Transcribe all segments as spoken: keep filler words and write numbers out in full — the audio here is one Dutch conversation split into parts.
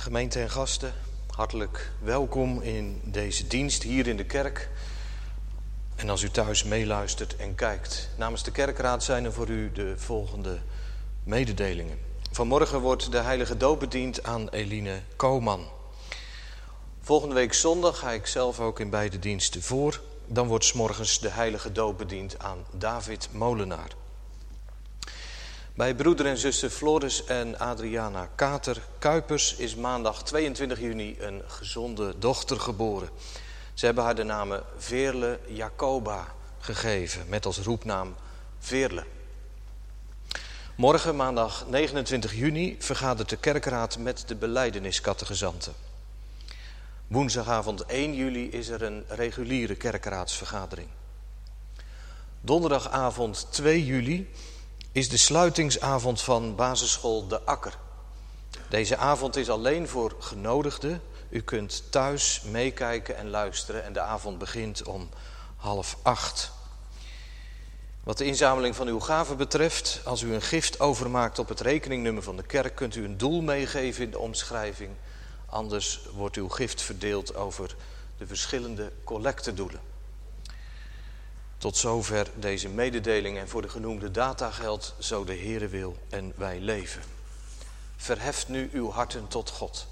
Gemeente en gasten, hartelijk welkom in deze dienst hier in de kerk. En als u thuis meeluistert en kijkt. Namens de kerkraad zijn er voor u de volgende mededelingen. Vanmorgen wordt de heilige doop bediend aan Eline Kooman. Volgende week zondag ga ik zelf ook in beide diensten voor. Dan wordt 's morgens de heilige doop bediend aan David Molenaar. Bij broeder en zuster Floris en Adriana Kater Kuipers is maandag tweeëntwintig juni een gezonde dochter geboren. Ze hebben haar de naam Veerle Jacoba gegeven, met als roepnaam Veerle. Morgen, maandag negenentwintig juni, vergadert de kerkraad met de belijdeniscategezanten. Woensdagavond één juli is er een reguliere kerkraadsvergadering. Donderdagavond twee juli is de sluitingsavond van basisschool De Akker. Deze avond is alleen voor genodigden. U kunt thuis meekijken en luisteren en de avond begint om half acht. Wat de inzameling van uw gaven betreft, als u een gift overmaakt op het rekeningnummer van de kerk, kunt u een doel meegeven in de omschrijving. Anders wordt uw gift verdeeld over de verschillende collectedoelen. Tot zover deze mededeling en voor de genoemde data geldt, zo de Heere wil en wij leven. Verheft nu uw harten tot God.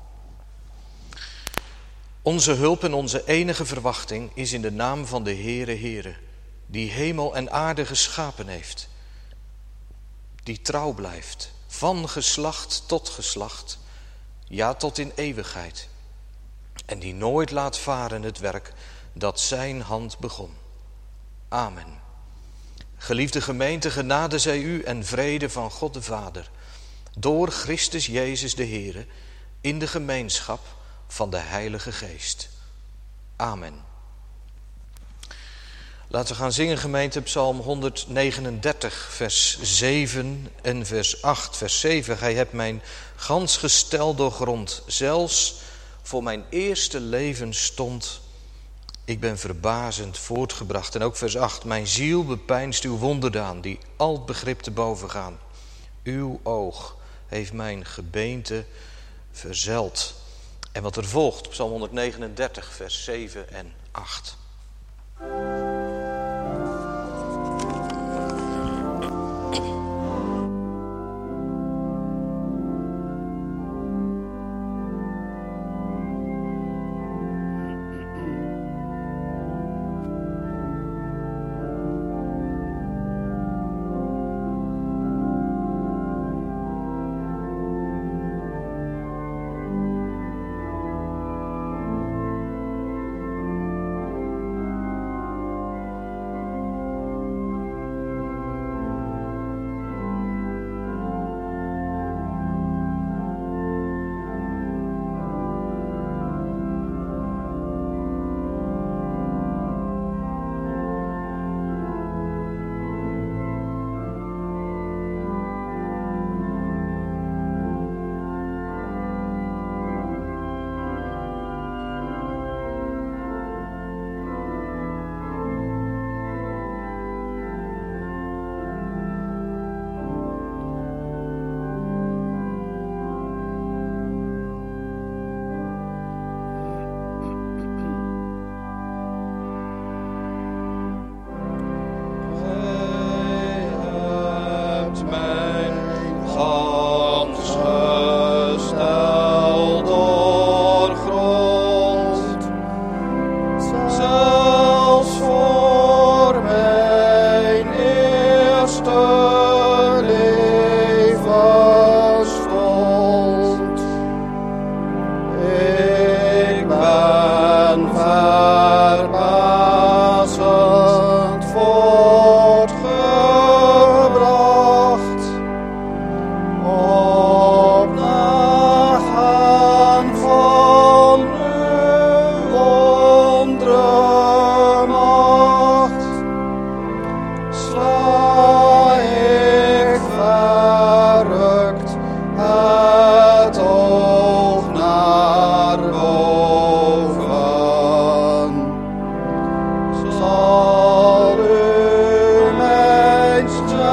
Onze hulp en onze enige verwachting is in de naam van de Heere Heere, die hemel en aarde geschapen heeft, die trouw blijft, van geslacht tot geslacht, ja tot in eeuwigheid, en die nooit laat varen het werk dat zijn hand begon. Amen. Geliefde gemeente, genade zij u en vrede van God de Vader, door Christus Jezus de Heere, in de gemeenschap van de Heilige Geest. Amen. Laten we gaan zingen, gemeente, Psalm honderdnegenendertig, vers zeven en vers acht. Vers zeven, gij hebt mijn gans gestel doorgrond, zelfs voor mijn eerste leven stond. Ik ben verbazend voortgebracht. En ook vers acht. Mijn ziel bepeinst uw wonderdaan, die al het begrip te boven gaan. Uw oog heeft mijn gebeente verzeld. En wat er volgt, Psalm honderdnegenendertig, vers zeven en acht.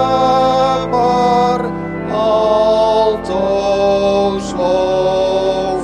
Altoos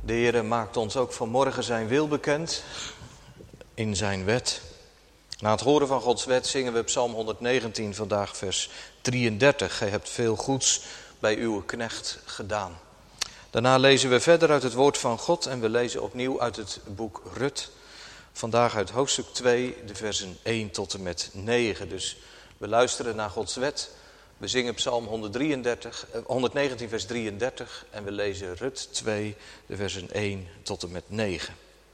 De Heere maakt ons ook vanmorgen zijn wil bekend in zijn wet. Na het horen van Gods wet zingen we Psalm honderdnegentien, vandaag vers drieëndertig. Gij hebt veel goeds bij uw knecht gedaan. Daarna lezen we verder uit het woord van God en we lezen opnieuw uit het boek Rut. Vandaag uit hoofdstuk twee, de versen één tot en met negen. Dus we luisteren naar Gods wet. We zingen Psalm honderddrieëndertig, honderdnegentien vers drieëndertig en we lezen Rut twee, de versen één tot en met negen.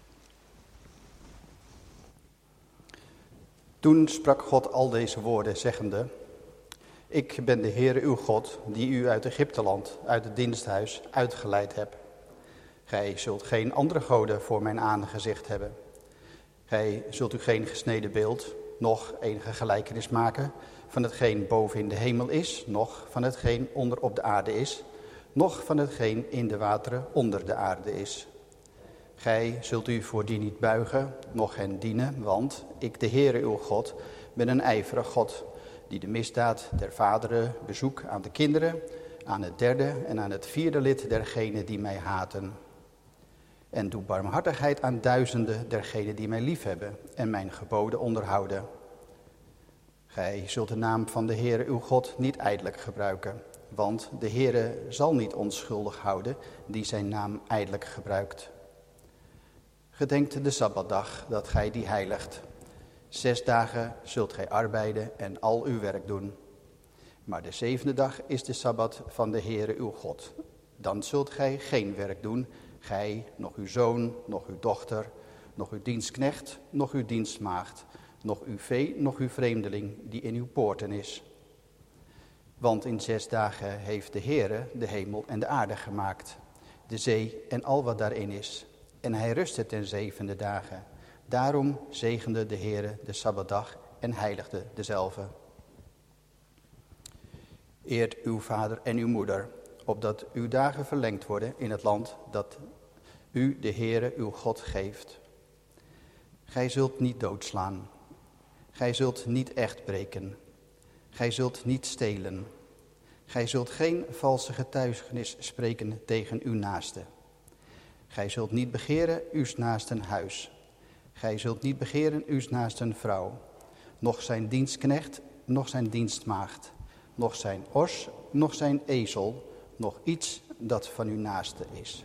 Toen sprak God al deze woorden, zeggende: Ik ben de Heere uw God, die u uit Egypteland, uit het diensthuis, uitgeleid heb. Gij zult geen andere goden voor mijn aangezicht hebben. Gij zult u geen gesneden beeld, noch enige gelijkenis maken van hetgeen boven in de hemel is, noch van hetgeen onder op de aarde is, noch van hetgeen in de wateren onder de aarde is. Gij zult u voor die niet buigen, noch hen dienen, want ik, de Heere uw God, ben een ijverig God, die de misdaad der vaderen bezoek aan de kinderen, aan het derde en aan het vierde lid dergenen die mij haten. En doe barmhartigheid aan duizenden dergenen die mij liefhebben en mijn geboden onderhouden. Gij zult de naam van de Heere uw God niet ijdelijk gebruiken, want de Heere zal niet onschuldig houden die zijn naam ijdelijk gebruikt. Gedenkt de Sabbatdag dat gij die heiligt. Zes dagen zult gij arbeiden en al uw werk doen. Maar de zevende dag is de Sabbat van de Heere uw God. Dan zult gij geen werk doen, gij, nog uw zoon, nog uw dochter, nog uw dienstknecht, nog uw dienstmaagd, nog uw vee, nog uw vreemdeling die in uw poorten is. Want in zes dagen heeft de Heere de hemel en de aarde gemaakt, de zee en al wat daarin is. En hij rustte ten zevende dagen. Daarom zegende de Heere de Sabbatdag en heiligde dezelve. Eert uw vader en uw moeder, opdat uw dagen verlengd worden in het land dat u de Heere uw God geeft. Gij zult niet doodslaan. Gij zult niet echt breken. Gij zult niet stelen. Gij zult geen valse getuigenis spreken tegen uw naaste. Gij zult niet begeren uw naasten huis. Gij zult niet begeren uw naasten vrouw, noch zijn dienstknecht, noch zijn dienstmaagd, noch zijn os, noch zijn ezel, noch iets dat van uw naaste is.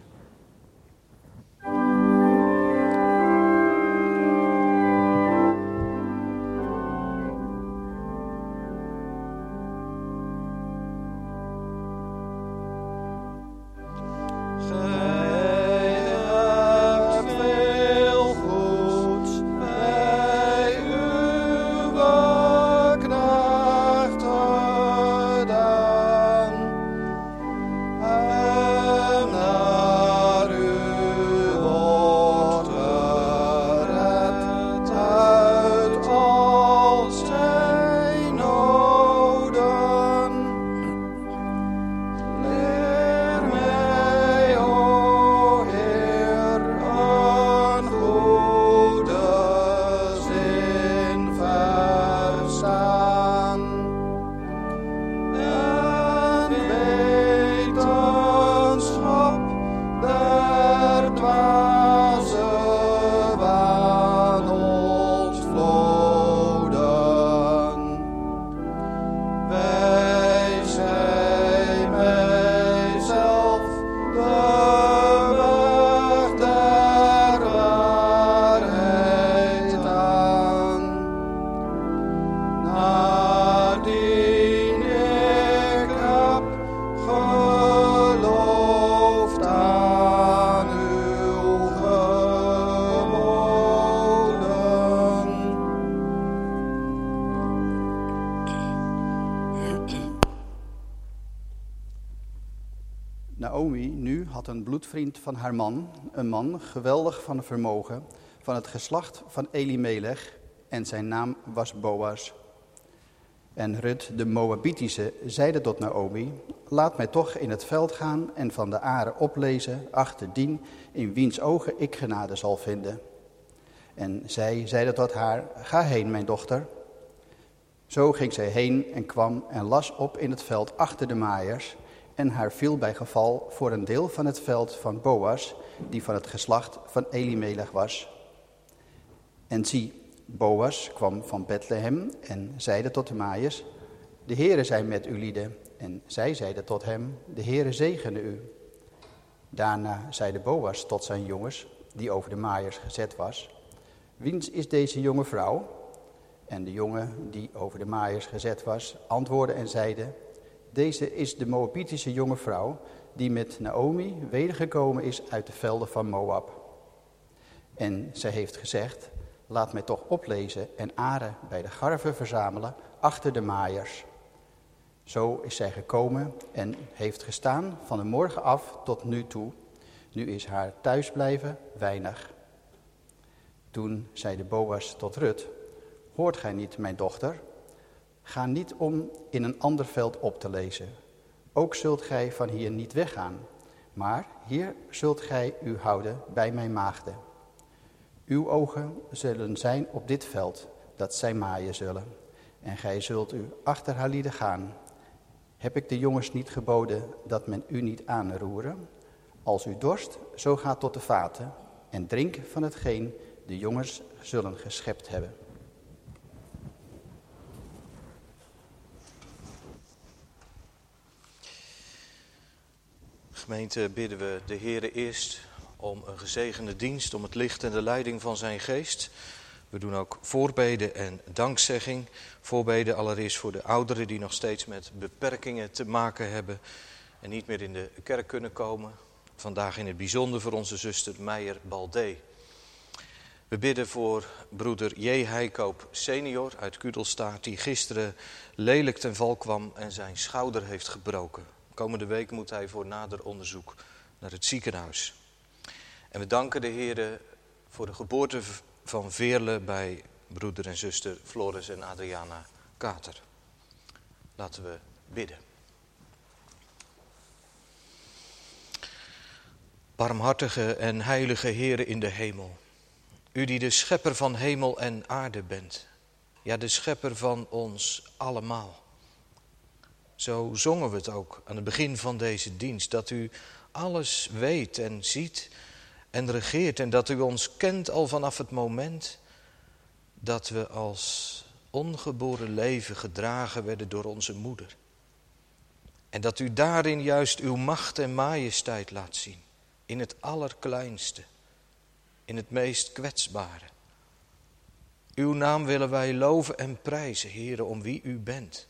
Naomi nu had een bloedvriend van haar man, een man geweldig van vermogen, van het geslacht van Elimelech, en zijn naam was Boas. En Rut de Moabitische zeide tot Naomi: laat mij toch in het veld gaan en van de aren oplezen achter dien in wiens ogen ik genade zal vinden. En zij zeide tot haar: ga heen, mijn dochter. Zo ging zij heen en kwam en las op in het veld achter de maaiers. En haar viel bij geval voor een deel van het veld van Boas, die van het geslacht van Elimelech was. En zie, Boas kwam van Bethlehem en zeide tot de maaiers: de Heere zij met u lieden. En zij zeiden tot hem: de Heere zegene u. Daarna zeide Boas tot zijn jongens, die over de maaiers gezet was: wiens is deze jonge vrouw? En de jongen die over de maaiers gezet was, antwoordde en zeide: deze is de Moabitische jonge vrouw, die met Naomi wedergekomen is uit de velden van Moab. En zij heeft gezegd: laat mij toch oplezen en aren bij de garven verzamelen achter de maaiers. Zo is zij gekomen en heeft gestaan van de morgen af tot nu toe. Nu is haar thuisblijven weinig. Toen zeide Boas tot Rut: hoort gij niet, mijn dochter? Ga niet om in een ander veld op te lezen. Ook zult gij van hier niet weggaan, maar hier zult gij u houden bij mijn maagden. Uw ogen zullen zijn op dit veld, dat zij maaien zullen. En gij zult u achter haar lieden gaan. Heb ik de jongens niet geboden dat men u niet aanroeren? Als u dorst, zo ga tot de vaten en drink van hetgeen de jongens zullen geschept hebben. Gemeente, bidden we de Heere eerst om een gezegende dienst, om het licht en de leiding van zijn geest. We doen ook voorbeden en dankzegging. Voorbeden allereerst voor de ouderen die nog steeds met beperkingen te maken hebben en niet meer in de kerk kunnen komen. Vandaag in het bijzonder voor onze zuster Meijer Baldé. We bidden voor broeder J. Heikoop senior uit Kudelstaart, die gisteren lelijk ten val kwam en zijn schouder heeft gebroken. Komende week moet hij voor nader onderzoek naar het ziekenhuis. En we danken de Heere voor de geboorte van Veerle bij broeder en zuster Floris en Adriana Kater. Laten we bidden. Barmhartige en heilige Heere in de hemel, u die de schepper van hemel en aarde bent, ja, de schepper van ons allemaal. Zo zongen we het ook aan het begin van deze dienst, dat u alles weet en ziet en regeert en dat u ons kent al vanaf het moment dat we als ongeboren leven gedragen werden door onze moeder. En dat u daarin juist uw macht en majesteit laat zien, in het allerkleinste, in het meest kwetsbare. Uw naam willen wij loven en prijzen, Heere, om wie u bent.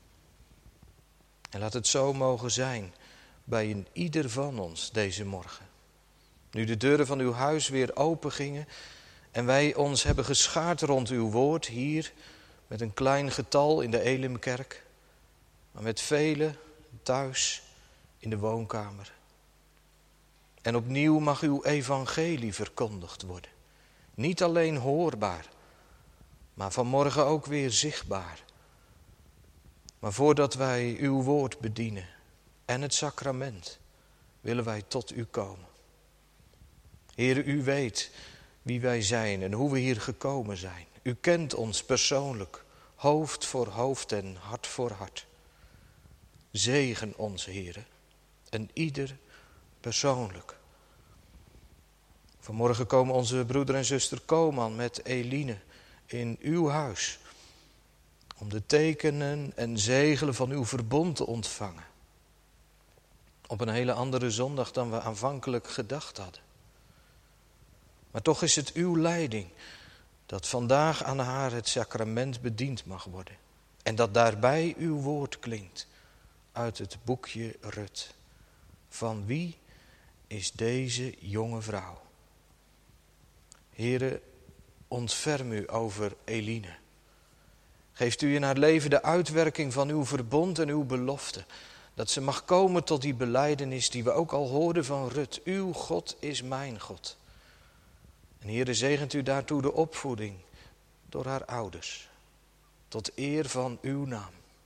En laat het zo mogen zijn bij een ieder van ons deze morgen. Nu de deuren van uw huis weer open gingen en wij ons hebben geschaard rond uw woord hier met een klein getal in de Elimkerk, maar met velen thuis in de woonkamer. En opnieuw mag uw evangelie verkondigd worden. Niet alleen hoorbaar, maar vanmorgen ook weer zichtbaar. Maar voordat wij uw woord bedienen en het sacrament, willen wij tot u komen. Heere, u weet wie wij zijn en hoe we hier gekomen zijn. U kent ons persoonlijk, hoofd voor hoofd en hart voor hart. Zegen ons, Heere, en ieder persoonlijk. Vanmorgen komen onze broeder en zuster Koman met Eline in uw huis, om de tekenen en zegelen van uw verbond te ontvangen. Op een hele andere zondag dan we aanvankelijk gedacht hadden. Maar toch is het uw leiding dat vandaag aan haar het sacrament bediend mag worden. En dat daarbij uw woord klinkt uit het boekje Rut. Van wie is deze jonge vrouw? Heere, ontferm u over Eline. Geeft u in haar leven de uitwerking van uw verbond en uw belofte. Dat ze mag komen tot die belijdenis die we ook al hoorden van Rut. Uw God is mijn God. En Heere, zegent u daartoe de opvoeding door haar ouders. Tot eer van uw naam.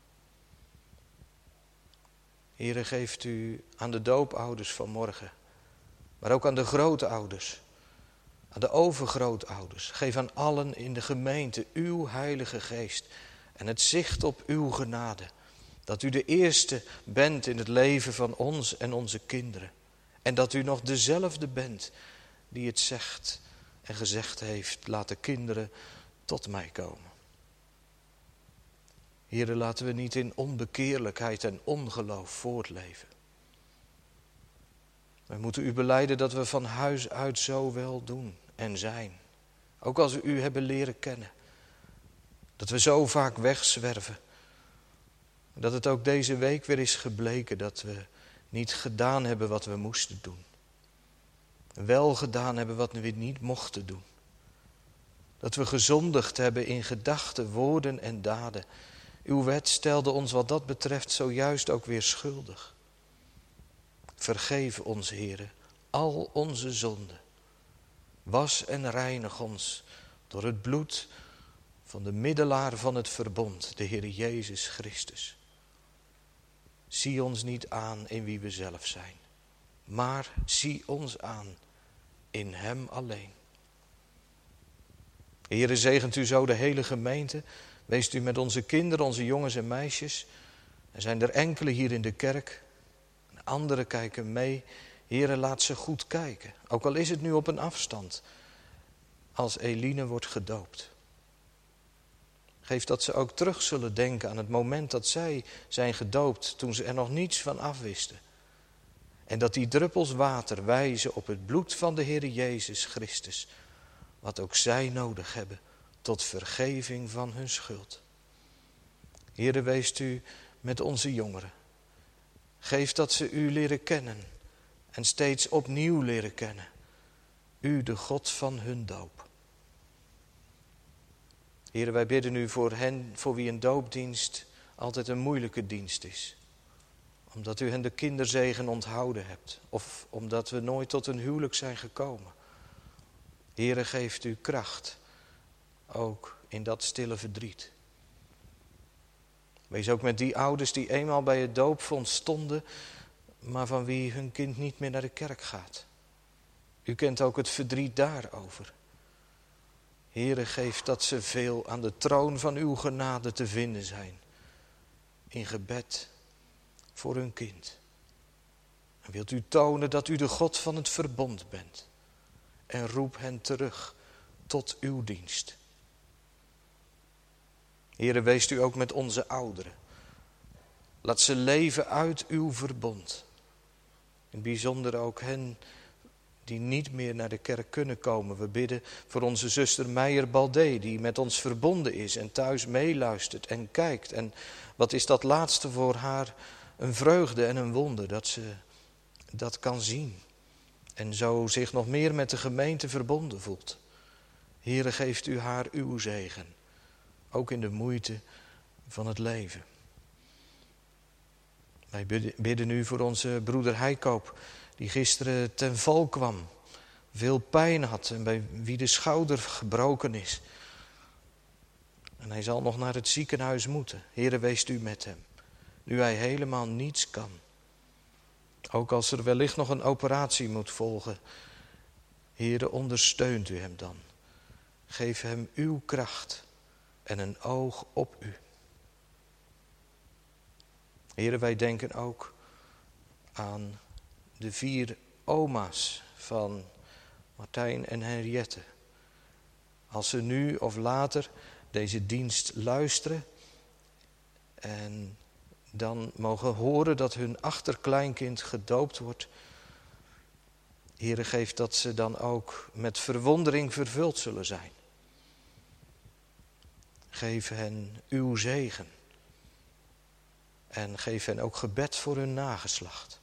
Heere, geeft u aan de doopouders van morgen, maar ook aan de grootouders, aan de overgrootouders. Geef aan allen in de gemeente uw heilige geest en het zicht op uw genade. Dat u de eerste bent in het leven van ons en onze kinderen. En dat u nog dezelfde bent die het zegt en gezegd heeft, laat de kinderen tot mij komen. Heere, laten we niet in onbekeerlijkheid en ongeloof voortleven. Wij moeten u belijden dat we van huis uit zo wel doen en zijn. Ook als we u hebben leren kennen. Dat we zo vaak wegzwerven. Dat het ook deze week weer is gebleken dat we niet gedaan hebben wat we moesten doen. Wel gedaan hebben wat we niet mochten doen. Dat we gezondigd hebben in gedachten, woorden en daden. Uw wet stelde ons wat dat betreft zojuist ook weer schuldig. Vergeef ons, Heere, al onze zonden. Was en reinig ons door het bloed van de middelaar van het verbond, de Heer Jezus Christus. Zie ons niet aan in wie we zelf zijn, maar zie ons aan in Hem alleen. Heere, zegent u zo de hele gemeente. Wees u met onze kinderen, onze jongens en meisjes. Er zijn er enkele hier in de kerk. Anderen kijken mee. Heere, laat ze goed kijken. Ook al is het nu op een afstand. Als Eline wordt gedoopt. Geef dat ze ook terug zullen denken aan het moment dat zij zijn gedoopt. Toen ze er nog niets van afwisten. En dat die druppels water wijzen op het bloed van de Heer Jezus Christus. Wat ook zij nodig hebben tot vergeving van hun schuld. Heere, wees u met onze jongeren. Geef dat ze u leren kennen en steeds opnieuw leren kennen. U, de God van hun doop. Heere, wij bidden u voor hen, voor wie een doopdienst altijd een moeilijke dienst is. Omdat u hen de kinderzegen onthouden hebt. Of omdat we nooit tot een huwelijk zijn gekomen. Heere, geeft u kracht. Ook in dat stille verdriet. Wees ook met die ouders die eenmaal bij het doopvond stonden, maar van wie hun kind niet meer naar de kerk gaat. U kent ook het verdriet daarover. Heere, geef dat ze veel aan de troon van uw genade te vinden zijn. In gebed voor hun kind. En wilt u tonen dat u de God van het verbond bent. En roep hen terug tot uw dienst. Heere, wees u ook met onze ouderen. Laat ze leven uit uw verbond. In het bijzonder ook hen die niet meer naar de kerk kunnen komen. We bidden voor onze zuster Meijer Baldé, die met ons verbonden is en thuis meeluistert en kijkt. En wat is dat laatste voor haar een vreugde en een wonder, dat ze dat kan zien. En zo zich nog meer met de gemeente verbonden voelt. Heere, geeft u haar uw zegen. Ook in de moeite van het leven. Wij bidden u voor onze broeder Heikoop, die gisteren ten val kwam. Veel pijn had en bij wie de schouder gebroken is. En hij zal nog naar het ziekenhuis moeten. Heere, wees u met hem. Nu hij helemaal niets kan. Ook als er wellicht nog een operatie moet volgen. Heere, ondersteunt u hem dan. Geef hem uw kracht en een oog op u. Heere, wij denken ook aan de vier oma's van Martijn en Henriette. Als ze nu of later deze dienst luisteren en dan mogen horen dat hun achterkleinkind gedoopt wordt. Heere, geef dat ze dan ook met verwondering vervuld zullen zijn. Geef hen uw zegen. En geef hen ook gebed voor hun nageslacht.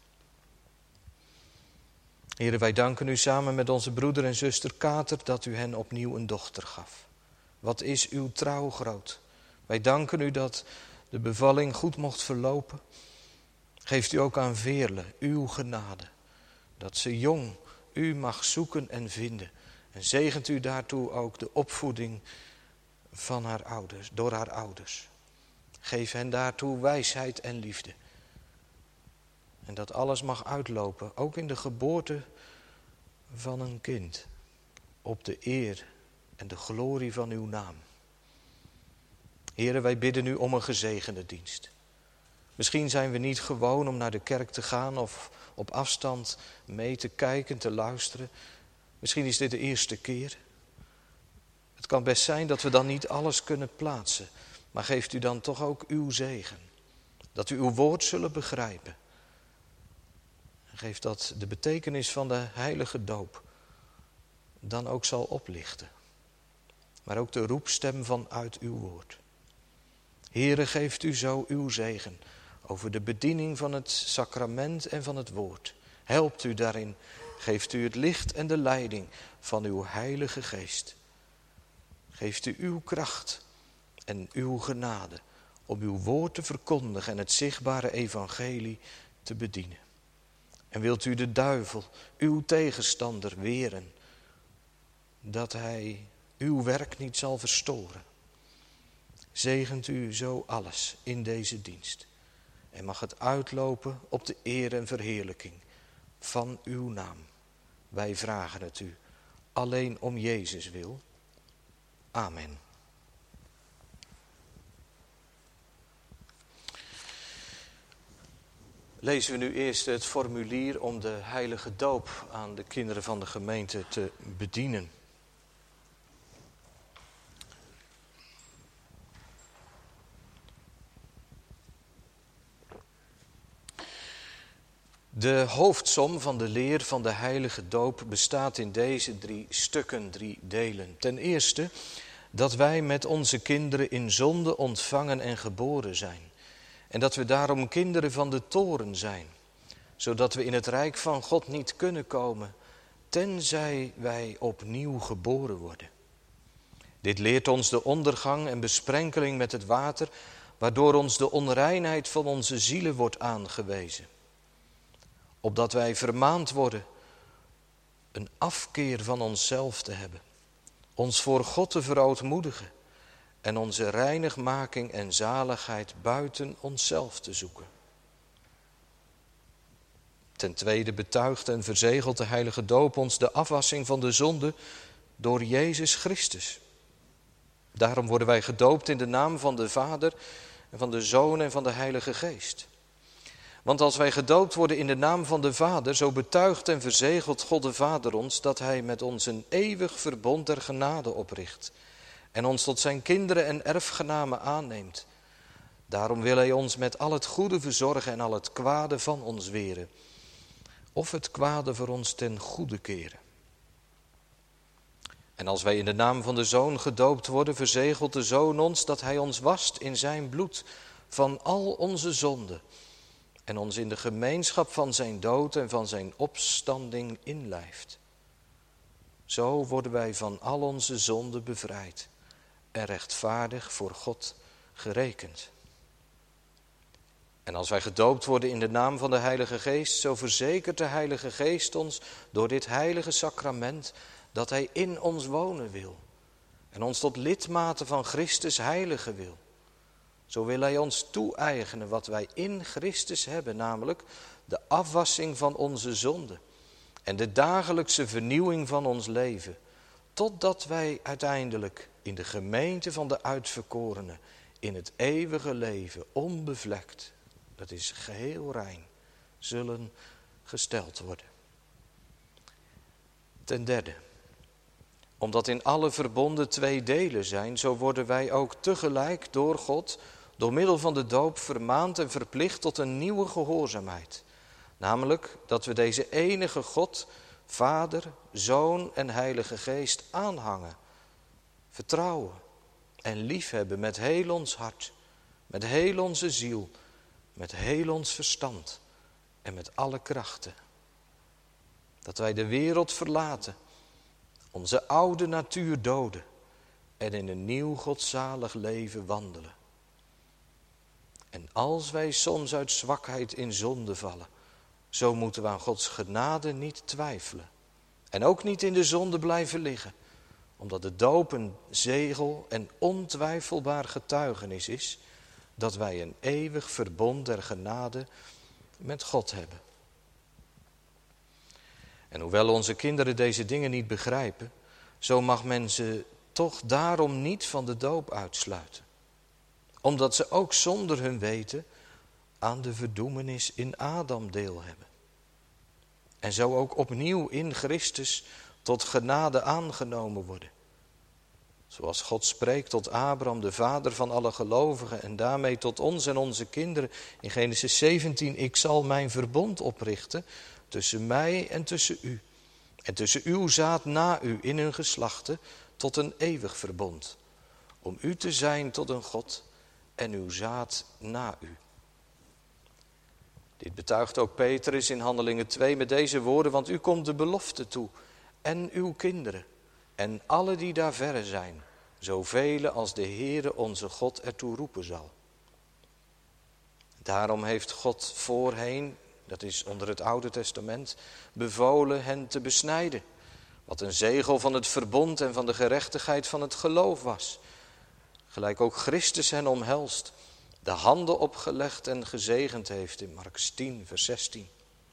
Heere, wij danken u samen met onze broeder en zuster Kater dat u hen opnieuw een dochter gaf. Wat is uw trouw groot. Wij danken u dat de bevalling goed mocht verlopen. Geeft u ook aan Veerle uw genade. Dat ze jong u mag zoeken en vinden. En zegent u daartoe ook de opvoeding van haar ouders, door haar ouders. Geef hen daartoe wijsheid en liefde. En dat alles mag uitlopen, ook in de geboorte van een kind. Op de eer en de glorie van uw naam. Heere, wij bidden u om een gezegende dienst. Misschien zijn we niet gewoon om naar de kerk te gaan of op afstand mee te kijken, te luisteren. Misschien is dit de eerste keer. Het kan best zijn dat we dan niet alles kunnen plaatsen. Maar geeft u dan toch ook uw zegen. Dat u uw woord zullen begrijpen. En geeft dat de betekenis van de heilige doop dan ook zal oplichten. Maar ook de roepstem vanuit uw woord. Heere, geeft u zo uw zegen over de bediening van het sacrament en van het woord. Helpt u daarin. Geeft u het licht en de leiding van uw heilige geest. Geeft u uw kracht en uw genade om uw woord te verkondigen en het zichtbare evangelie te bedienen. En wilt u de duivel, uw tegenstander, weren, dat hij uw werk niet zal verstoren. Zegent u zo alles in deze dienst. En mag het uitlopen op de eer en verheerlijking van uw naam. Wij vragen het u alleen om Jezus wil. Amen. Lezen we nu eerst het formulier om de heilige doop aan de kinderen van de gemeente te bedienen. De hoofdsom van de leer van de heilige doop bestaat in deze drie stukken, drie delen. Ten eerste dat wij met onze kinderen in zonde ontvangen en geboren zijn. En dat we daarom kinderen van de toren zijn. Zodat we in het rijk van God niet kunnen komen, tenzij wij opnieuw geboren worden. Dit leert ons de ondergang en besprenkeling met het water, waardoor ons de onreinheid van onze zielen wordt aangewezen. Opdat wij vermaand worden een afkeer van onszelf te hebben. Ons voor God te verootmoedigen en onze reinigmaking en zaligheid buiten onszelf te zoeken. Ten tweede betuigt en verzegelt de heilige doop ons de afwassing van de zonde door Jezus Christus. Daarom worden wij gedoopt in de naam van de Vader en van de Zoon en van de Heilige Geest. Want als wij gedoopt worden in de naam van de Vader, zo betuigt en verzegelt God de Vader ons dat Hij met ons een eeuwig verbond der genade opricht en ons tot zijn kinderen en erfgenamen aanneemt. Daarom wil Hij ons met al het goede verzorgen en al het kwade van ons weren, of het kwade voor ons ten goede keren. En als wij in de naam van de Zoon gedoopt worden, verzegelt de Zoon ons dat Hij ons wast in zijn bloed van al onze zonden en ons in de gemeenschap van zijn dood en van zijn opstanding inlijft. Zo worden wij van al onze zonden bevrijd en rechtvaardig voor God gerekend. En als wij gedoopt worden in de naam van de Heilige Geest, zo verzekert de Heilige Geest ons door dit heilige sacrament dat Hij in ons wonen wil en ons tot lidmaten van Christus heiligen wil. Zo wil Hij ons toe-eigenen wat wij in Christus hebben, namelijk de afwassing van onze zonden en de dagelijkse vernieuwing van ons leven, totdat wij uiteindelijk in de gemeente van de uitverkorenen in het eeuwige leven onbevlekt, dat is geheel rein, zullen gesteld worden. Ten derde, omdat in alle verbonden twee delen zijn, zo worden wij ook tegelijk door God, door middel van de doop, vermaand en verplicht tot een nieuwe gehoorzaamheid. Namelijk dat we deze enige God, Vader, Zoon en Heilige Geest aanhangen, vertrouwen en liefhebben met heel ons hart, met heel onze ziel, met heel ons verstand en met alle krachten. Dat wij de wereld verlaten, onze oude natuur doden en in een nieuw godzalig leven wandelen. En als wij soms uit zwakheid in zonde vallen, zo moeten we aan Gods genade niet twijfelen. En ook niet in de zonde blijven liggen, omdat de doop een zegel en ontwijfelbaar getuigenis is dat wij een eeuwig verbond der genade met God hebben. En hoewel onze kinderen deze dingen niet begrijpen, zo mag men ze toch daarom niet van de doop uitsluiten. Omdat ze ook zonder hun weten aan de verdoemenis in Adam deel hebben. En zo ook opnieuw in Christus tot genade aangenomen worden. Zoals God spreekt tot Abraham, de vader van alle gelovigen, en daarmee tot ons en onze kinderen in Genesis zeventien. Ik zal mijn verbond oprichten tussen mij en tussen u. En tussen uw zaad na u in hun geslachten tot een eeuwig verbond. Om u te zijn tot een God en uw zaad na u. Dit betuigt ook Petrus in Handelingen twee met deze woorden. Want u komt de belofte toe en uw kinderen en alle die daar verre zijn. Zoveel als de Heere onze God ertoe roepen zal. Daarom heeft God voorheen, dat is onder het Oude Testament, bevolen hen te besnijden. Wat een zegel van het verbond en van de gerechtigheid van het geloof was. Gelijk ook Christus hen omhelst, de handen opgelegd en gezegend heeft in Markus tien, vers zestien.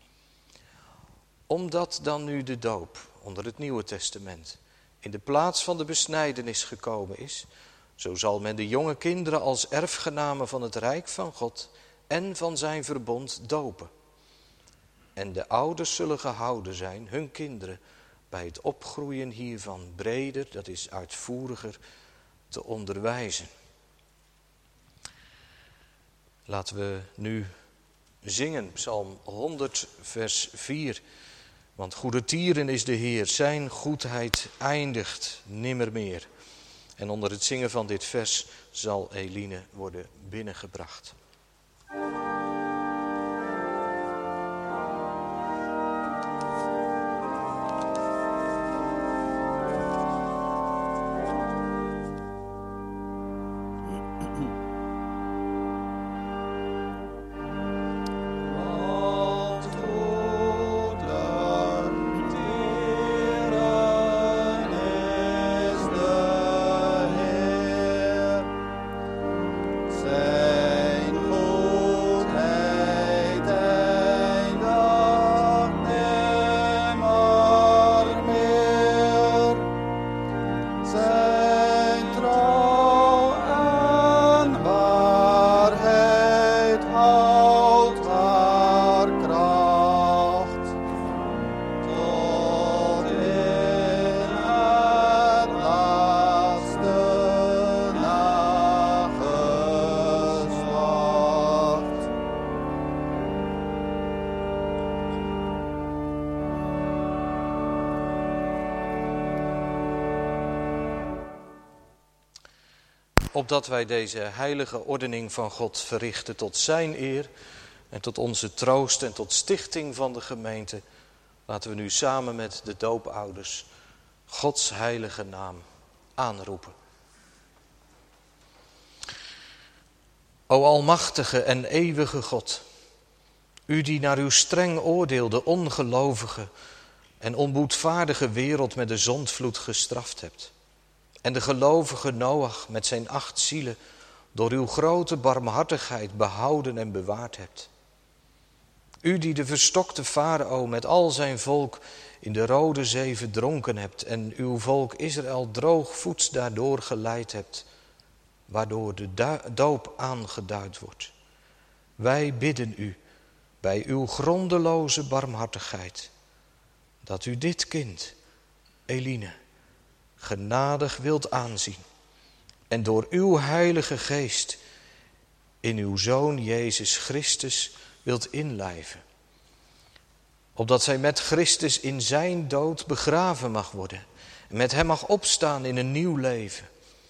Omdat dan nu de doop onder het Nieuwe Testament in de plaats van de besnijdenis gekomen is, zo zal men de jonge kinderen als erfgenamen van het Rijk van God en van zijn verbond dopen. En de ouders zullen gehouden zijn hun kinderen bij het opgroeien hiervan breder, dat is uitvoeriger, te onderwijzen. Laten we nu zingen, Psalm honderd, vers vier. Want goedertieren is de Heer, zijn goedheid eindigt nimmermeer. En onder het zingen van dit vers zal Eline worden binnengebracht. Opdat wij deze heilige ordening van God verrichten tot zijn eer en tot onze troost en tot stichting van de gemeente, laten we nu samen met de doopouders Gods heilige naam aanroepen. O almachtige en eeuwige God, u die naar uw streng oordeel de ongelovige en onboedvaardige wereld met de zondvloed gestraft hebt. En de gelovige Noach met zijn acht zielen door uw grote barmhartigheid behouden en bewaard hebt. U die de verstokte farao met al zijn volk in de Rode Zee verdronken hebt en uw volk Israël droogvoets daardoor geleid hebt, waardoor de doop aangeduid wordt. Wij bidden u bij uw grondeloze barmhartigheid dat u dit kind, Eline, genadig wilt aanzien en door uw heilige geest in uw Zoon Jezus Christus wilt inlijven. Opdat zij met Christus in zijn dood begraven mag worden en met hem mag opstaan in een nieuw leven.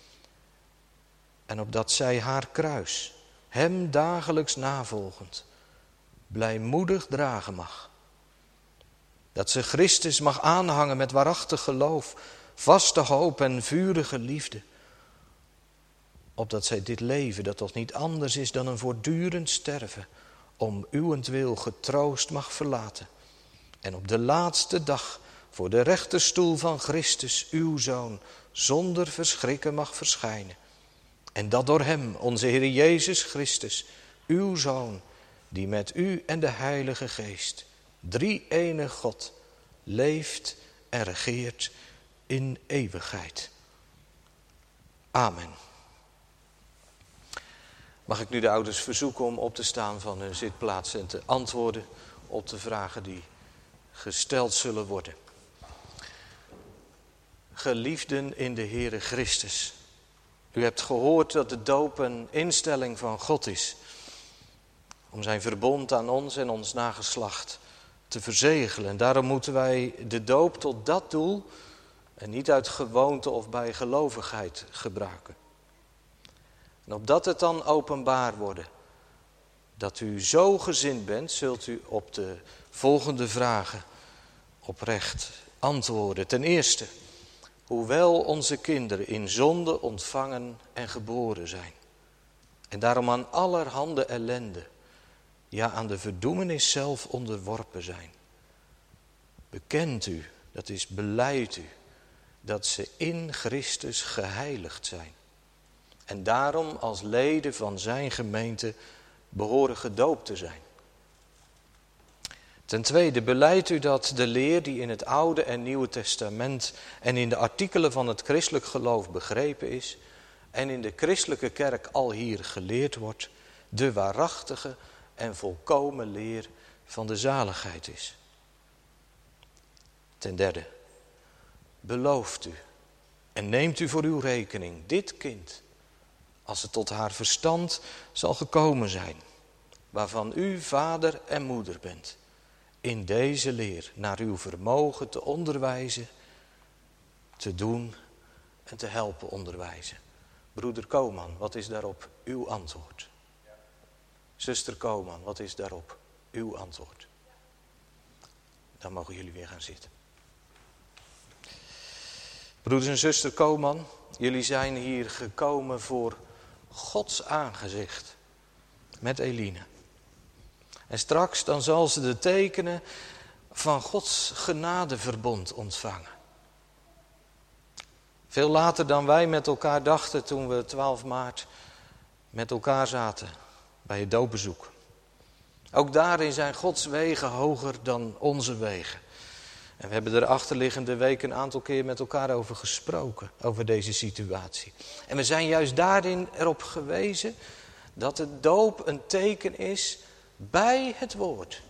En opdat zij haar kruis, hem dagelijks navolgend, blijmoedig dragen mag. Dat ze Christus mag aanhangen met waarachtig geloof, vaste hoop en vurige liefde. Opdat zij dit leven, dat toch niet anders is dan een voortdurend sterven, om uwentwil getroost mag verlaten. En op de laatste dag voor de rechterstoel van Christus, uw Zoon, zonder verschrikken mag verschijnen. En dat door hem, onze Heer Jezus Christus, uw Zoon, die met u en de Heilige Geest, drie-enig God, leeft en regeert in eeuwigheid. Amen. Mag ik nu de ouders verzoeken om op te staan van hun zitplaats en te antwoorden op de vragen die gesteld zullen worden. Geliefden in de Heere Christus. U hebt gehoord dat de doop een instelling van God is. Om zijn verbond aan ons en ons nageslacht te verzegelen. En daarom moeten wij de doop tot dat doel en niet uit gewoonte of bij gelovigheid gebruiken. En opdat het dan openbaar worden dat u zo gezind bent, zult u op de volgende vragen oprecht antwoorden. Ten eerste, hoewel onze kinderen in zonde ontvangen en geboren zijn, en daarom aan allerhande ellende, ja aan de verdoemenis zelf onderworpen zijn, bekent u, dat is belijdt u, dat ze in Christus geheiligd zijn. En daarom als leden van zijn gemeente behoren gedoopt te zijn. Ten tweede, belijdt u dat de leer die in het Oude en Nieuwe Testament en in de artikelen van het christelijk geloof begrepen is en in de christelijke kerk al hier geleerd wordt, de waarachtige en volkomen leer van de zaligheid is. Ten derde, belooft u en neemt u voor uw rekening dit kind, als het tot haar verstand zal gekomen zijn, waarvan u vader en moeder bent, in deze leer naar uw vermogen te onderwijzen, te doen en te helpen onderwijzen. Broeder Koman, wat is daarop uw antwoord? Zuster Koman, wat is daarop uw antwoord? Dan mogen jullie weer gaan zitten. Broeders en zuster Koman, jullie zijn hier gekomen voor Gods aangezicht met Eline. En straks dan zal ze de tekenen van Gods genadeverbond ontvangen. Veel later dan wij met elkaar dachten toen we twaalf maart met elkaar zaten bij het doopbezoek. Ook daarin zijn Gods wegen hoger dan onze wegen. En we hebben er achterliggende weken een aantal keer met elkaar over gesproken, over deze situatie. En we zijn juist daarin erop gewezen dat de doop een teken is bij het woord.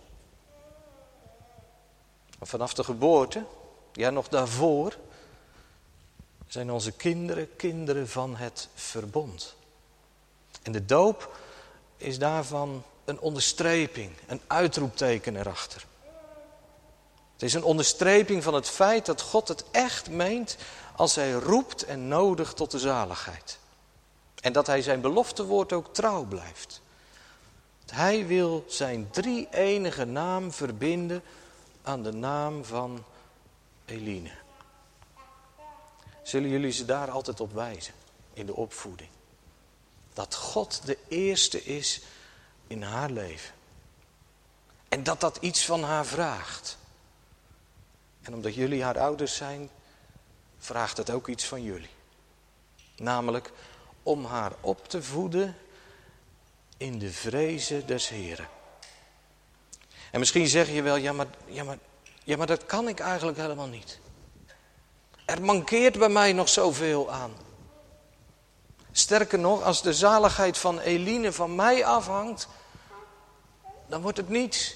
Vanaf de geboorte, ja nog daarvoor, zijn onze kinderen kinderen van het verbond. En de doop is daarvan een onderstreping, een uitroepteken erachter. Het is een onderstreping van het feit dat God het echt meent als hij roept en nodigt tot de zaligheid. En dat hij zijn beloftewoord ook trouw blijft. Hij wil zijn drie-enige naam verbinden aan de naam van Eline. Zullen jullie ze daar altijd op wijzen in de opvoeding? Dat God de eerste is in haar leven. En dat dat iets van haar vraagt. En omdat jullie haar ouders zijn, vraagt het ook iets van jullie. Namelijk om haar op te voeden in de vrezen des Heren. En misschien zeg je wel, ja maar, ja, maar, ja maar dat kan ik eigenlijk helemaal niet. Er mankeert bij mij nog zoveel aan. Sterker nog, als de zaligheid van Eline van mij afhangt, dan wordt het niets.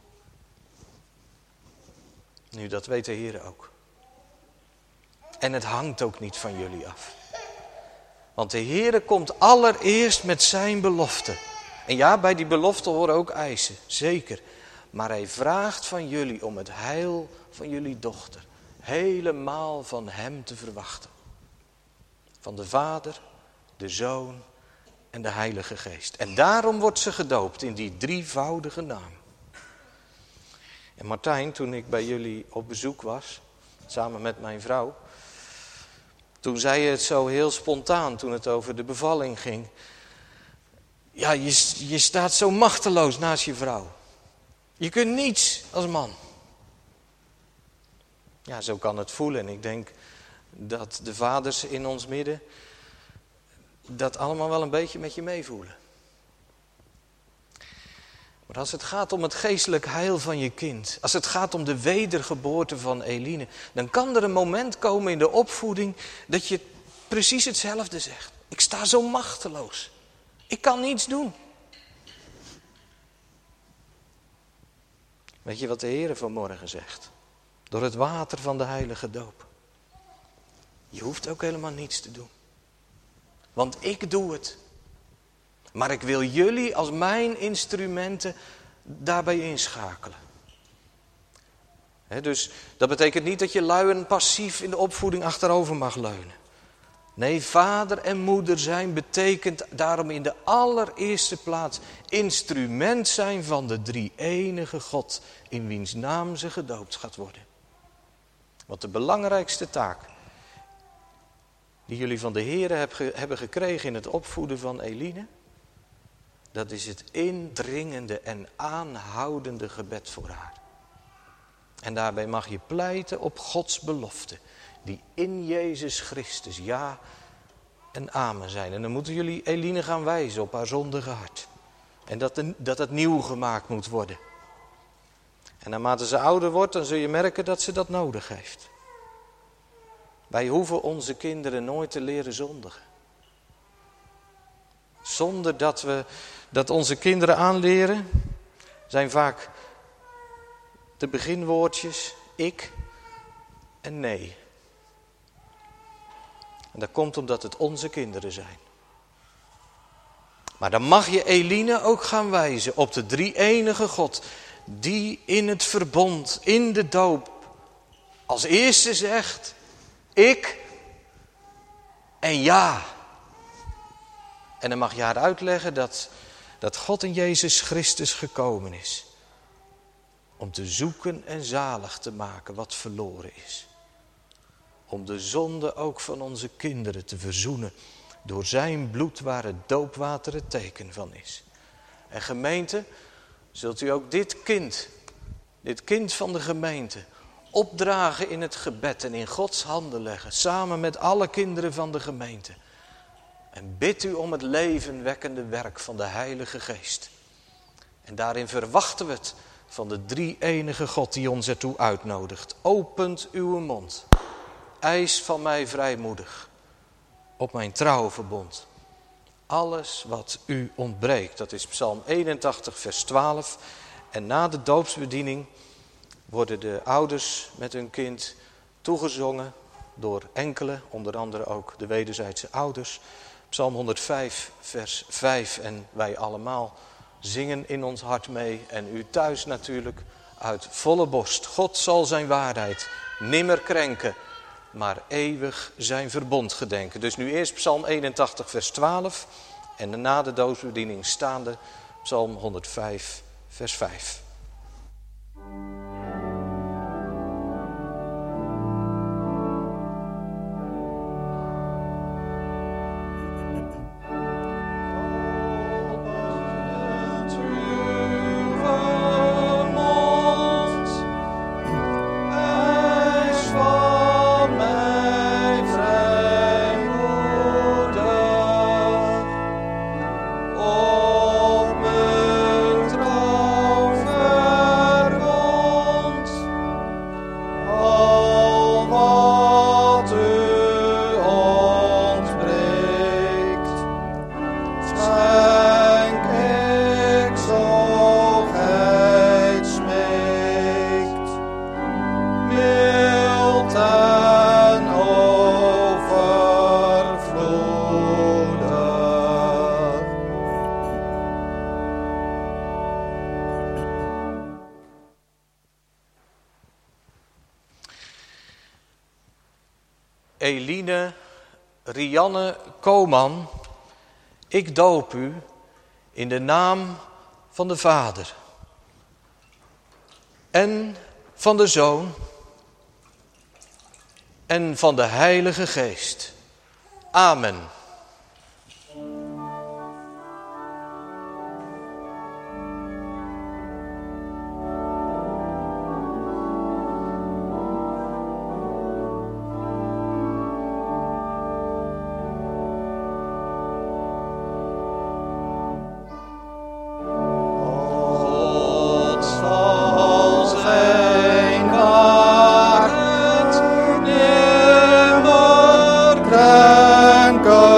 Nu, dat weet de Heer ook. En het hangt ook niet van jullie af. Want de Heer komt allereerst met zijn belofte. En ja, bij die belofte horen ook eisen, zeker. Maar hij vraagt van jullie om het heil van jullie dochter helemaal van hem te verwachten. Van de Vader, de Zoon en de Heilige Geest. En daarom wordt ze gedoopt in die drievoudige naam. En Martijn, toen ik bij jullie op bezoek was, samen met mijn vrouw, toen zei je het zo heel spontaan, toen het over de bevalling ging. Ja, je, je staat zo machteloos naast je vrouw. Je kunt niets als man. Ja, zo kan het voelen. En ik denk dat de vaders in ons midden dat allemaal wel een beetje met je meevoelen. Maar als het gaat om het geestelijk heil van je kind, als het gaat om de wedergeboorte van Eline, dan kan er een moment komen in de opvoeding dat je precies hetzelfde zegt. Ik sta zo machteloos. Ik kan niets doen. Weet je wat de Heer vanmorgen zegt? Door het water van de heilige doop. Je hoeft ook helemaal niets te doen. Want ik doe het. Maar ik wil jullie als mijn instrumenten daarbij inschakelen. He, dus dat betekent niet dat je lui en passief in de opvoeding achterover mag leunen. Nee, vader en moeder zijn betekent daarom in de allereerste plaats instrument zijn van de drie-enige God, in wiens naam ze gedoopt gaat worden. Want de belangrijkste taak die jullie van de Heer hebben gekregen in het opvoeden van Eline, dat is het indringende en aanhoudende gebed voor haar. En daarbij mag je pleiten op Gods belofte, die in Jezus Christus ja en amen zijn. En dan moeten jullie Eline gaan wijzen op haar zondige hart. En dat, de, dat het nieuw gemaakt moet worden. En naarmate ze ouder wordt, dan zul je merken dat ze dat nodig heeft. Wij hoeven onze kinderen nooit te leren zondigen. Zonder dat we dat onze kinderen aanleren, zijn vaak de beginwoordjes ik en nee. En dat komt omdat het onze kinderen zijn. Maar dan mag je Eline ook gaan wijzen op de drie-enige God, die in het verbond, in de doop, als eerste zegt, ik en ja. En dan mag je haar uitleggen dat, dat God in Jezus Christus gekomen is. Om te zoeken en zalig te maken wat verloren is. Om de zonde ook van onze kinderen te verzoenen. Door zijn bloed waar het doopwater het teken van is. En gemeente, zult u ook dit kind, dit kind van de gemeente, opdragen in het gebed en in Gods handen leggen. Samen met alle kinderen van de gemeente. En bid u om het levenwekkende werk van de Heilige Geest. En daarin verwachten we het van de drie-enige God die ons ertoe uitnodigt. Opent uw mond. Eis van mij vrijmoedig. Op mijn trouwverbond. Alles wat u ontbreekt. Dat is Psalm eenentachtig vers twaalf. En na de doopsbediening worden de ouders met hun kind toegezongen door enkele, onder andere ook de wederzijdse ouders. Psalm honderdvijf vers vijf en wij allemaal zingen in ons hart mee en u thuis natuurlijk uit volle borst. God zal zijn waarheid nimmer krenken, maar eeuwig zijn verbond gedenken. Dus nu eerst Psalm eenentachtig vers twaalf en na de doopsbediening staande Psalm honderdvijf vers vijf. Eline Rianne Koman, ik doop u in de naam van de Vader en van de Zoon en van de Heilige Geest. Amen. Go.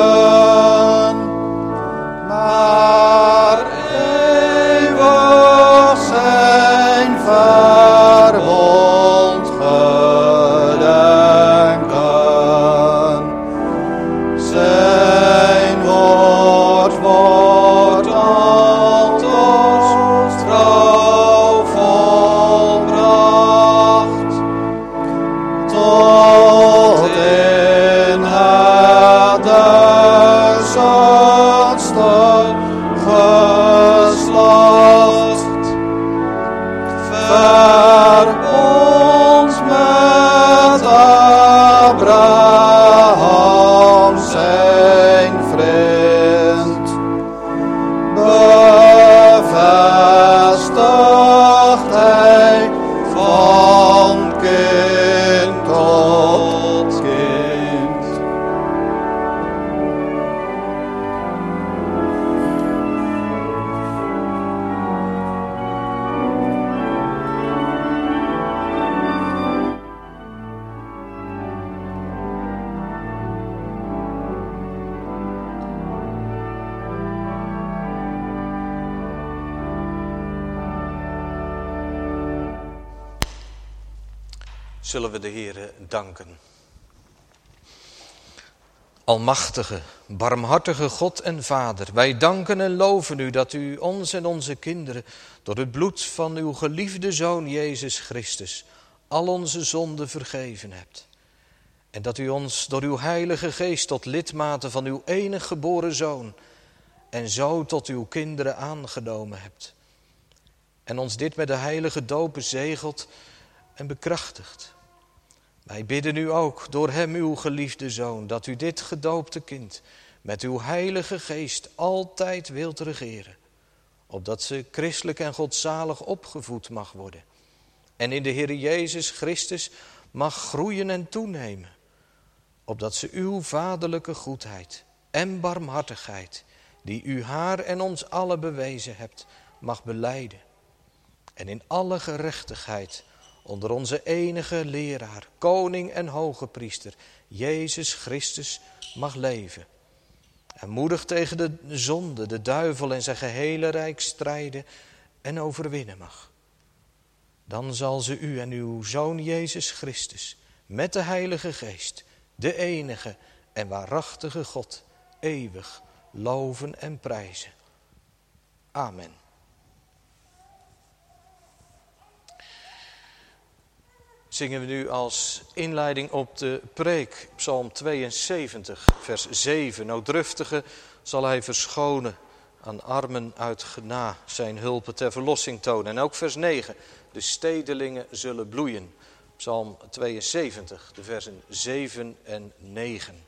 zullen we de Heere danken. Almachtige, barmhartige God en Vader, wij danken en loven u dat u ons en onze kinderen door het bloed van uw geliefde Zoon Jezus Christus al onze zonden vergeven hebt. En dat u ons door uw Heilige Geest tot lidmaten van uw enig geboren Zoon en zo tot uw kinderen aangenomen hebt. En ons dit met de heilige doop bezegelt en bekrachtigt. Wij bidden u ook door hem, uw geliefde Zoon, dat u dit gedoopte kind met uw Heilige Geest altijd wilt regeren. Opdat ze christelijk en godzalig opgevoed mag worden. En in de Heer Jezus Christus mag groeien en toenemen. Opdat ze uw vaderlijke goedheid en barmhartigheid, die u haar en ons allen bewezen hebt, mag belijden. En in alle gerechtigheid onder onze enige leraar, koning en hoge priester, Jezus Christus, mag leven. En moedig tegen de zonde, de duivel en zijn gehele rijk strijden en overwinnen mag. Dan zal ze u en uw Zoon Jezus Christus met de Heilige Geest, de enige en waarachtige God, eeuwig loven en prijzen. Amen. Zingen we nu als inleiding op de preek, Psalm tweeënzeventig, vers zeven. Noodruftige zal hij verschonen, aan armen uit gena zijn hulpen ter verlossing tonen. En ook vers negen, de stedelingen zullen bloeien. Psalm tweeënzeventig, de versen zeven en negen.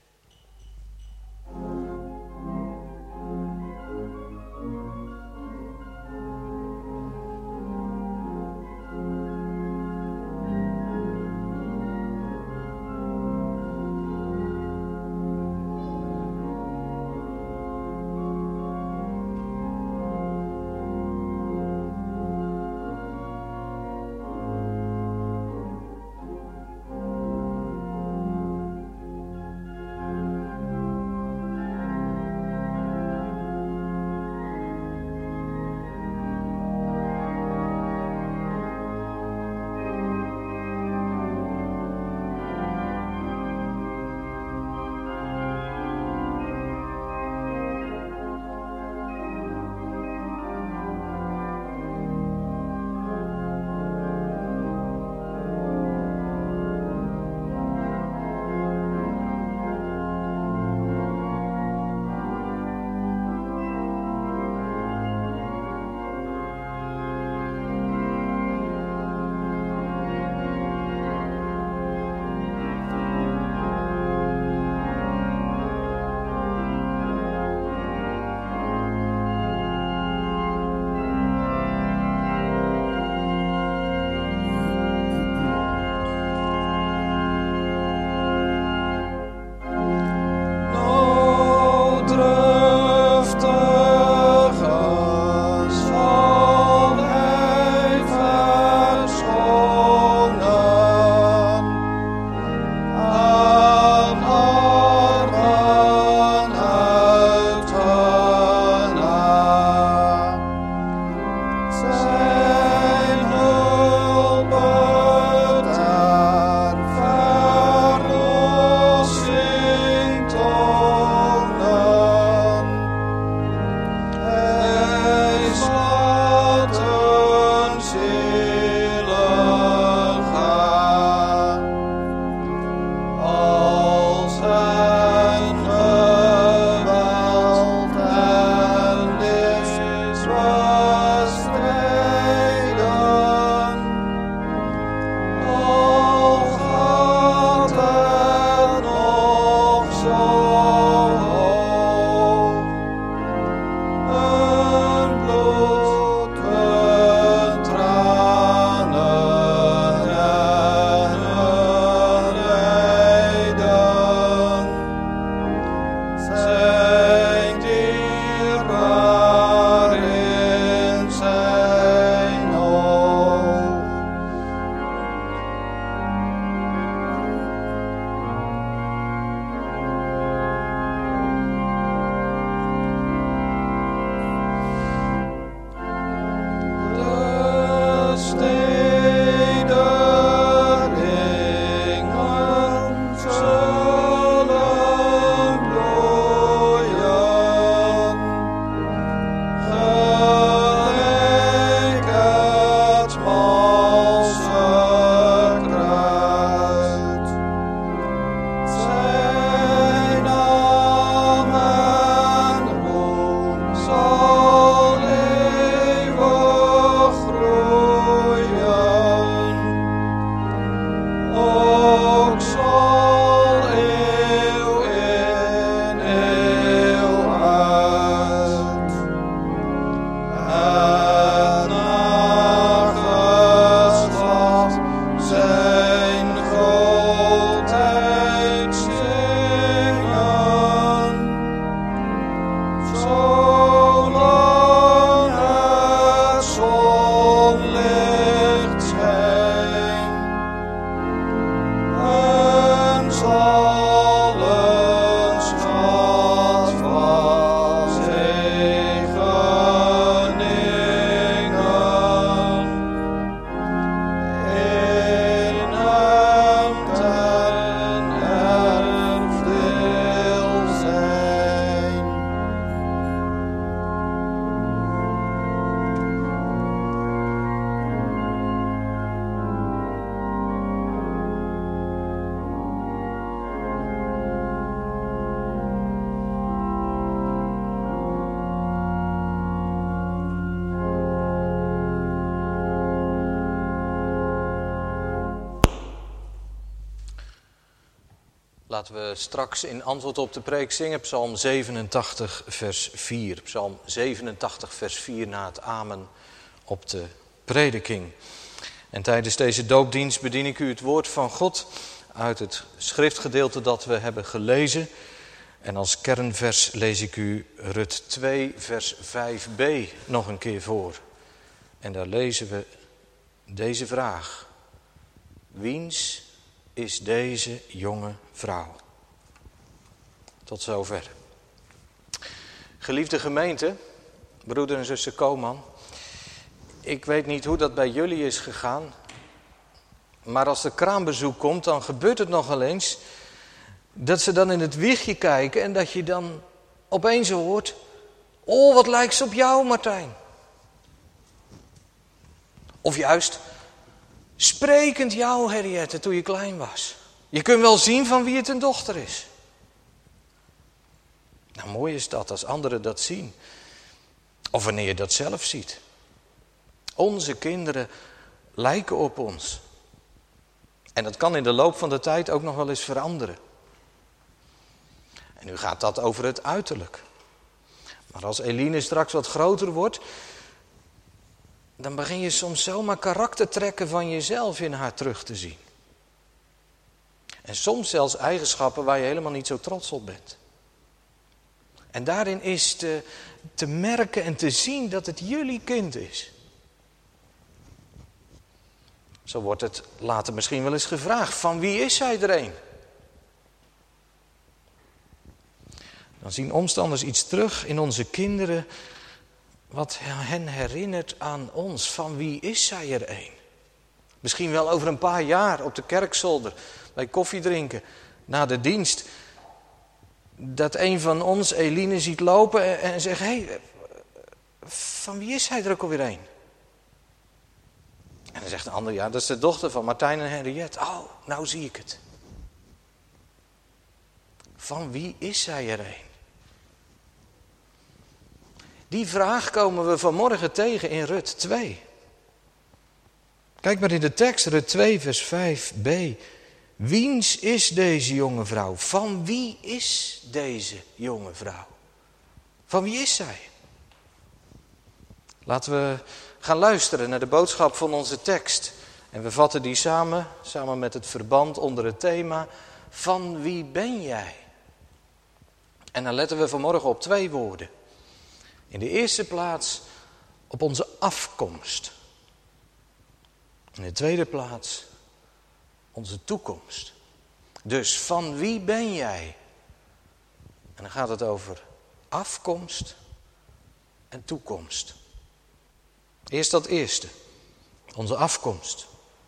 Laten we straks in antwoord op de preek zingen Psalm zevenentachtig vers vier. Psalm zevenentachtig vers vier na het amen op de prediking. En tijdens deze doopdienst bedien ik u het woord van God uit het schriftgedeelte dat we hebben gelezen. En als kernvers lees ik u Rut twee vers vijf b nog een keer voor. En daar lezen we deze vraag. Wiens is deze jonge vrouw? Tot zover. Geliefde gemeente, broeder en zuster Koman. Ik weet niet hoe dat bij jullie is gegaan. Maar als er kraambezoek komt, dan gebeurt het nogal eens dat ze dan in het wiegje kijken en dat je dan opeens hoort: oh, wat lijkt ze op jou, Martijn. Of juist, sprekend jou, Henriette, toen je klein was. Je kunt wel zien van wie het een dochter is. Nou, mooi is dat als anderen dat zien. Of wanneer je dat zelf ziet. Onze kinderen lijken op ons. En dat kan in de loop van de tijd ook nog wel eens veranderen. En nu gaat dat over het uiterlijk. Maar als Eline straks wat groter wordt, dan begin je soms zomaar karaktertrekken van jezelf in haar terug te zien. En soms zelfs eigenschappen waar je helemaal niet zo trots op bent. En daarin is te, te merken en te zien dat het jullie kind is. Zo wordt het later misschien wel eens gevraagd: van wie is zij er een? Dan zien omstanders iets terug in onze kinderen wat hen herinnert aan ons. Van wie is zij er een? Misschien wel over een paar jaar op de kerkzolder, bij koffie drinken, na de dienst. Dat een van ons Eline ziet lopen en zegt: hé, hey, van wie is zij er ook alweer een? En dan zegt een ander: ja, dat is de dochter van Martijn en Henriette. Oh, nou zie ik het. Van wie is zij er een? Die vraag komen we vanmorgen tegen in Rut twee. Kijk maar in de tekst, Rut twee vers vijf b. Wiens is deze jonge vrouw? Van wie is deze jonge vrouw? Van wie is zij? Laten we gaan luisteren naar de boodschap van onze tekst. En we vatten die samen, samen met het verband onder het thema: van wie ben jij? En dan letten we vanmorgen op twee woorden. In de eerste plaats op onze afkomst. In de tweede plaats onze toekomst. Dus van wie ben jij? En dan gaat het over afkomst en toekomst. Eerst dat eerste, onze afkomst.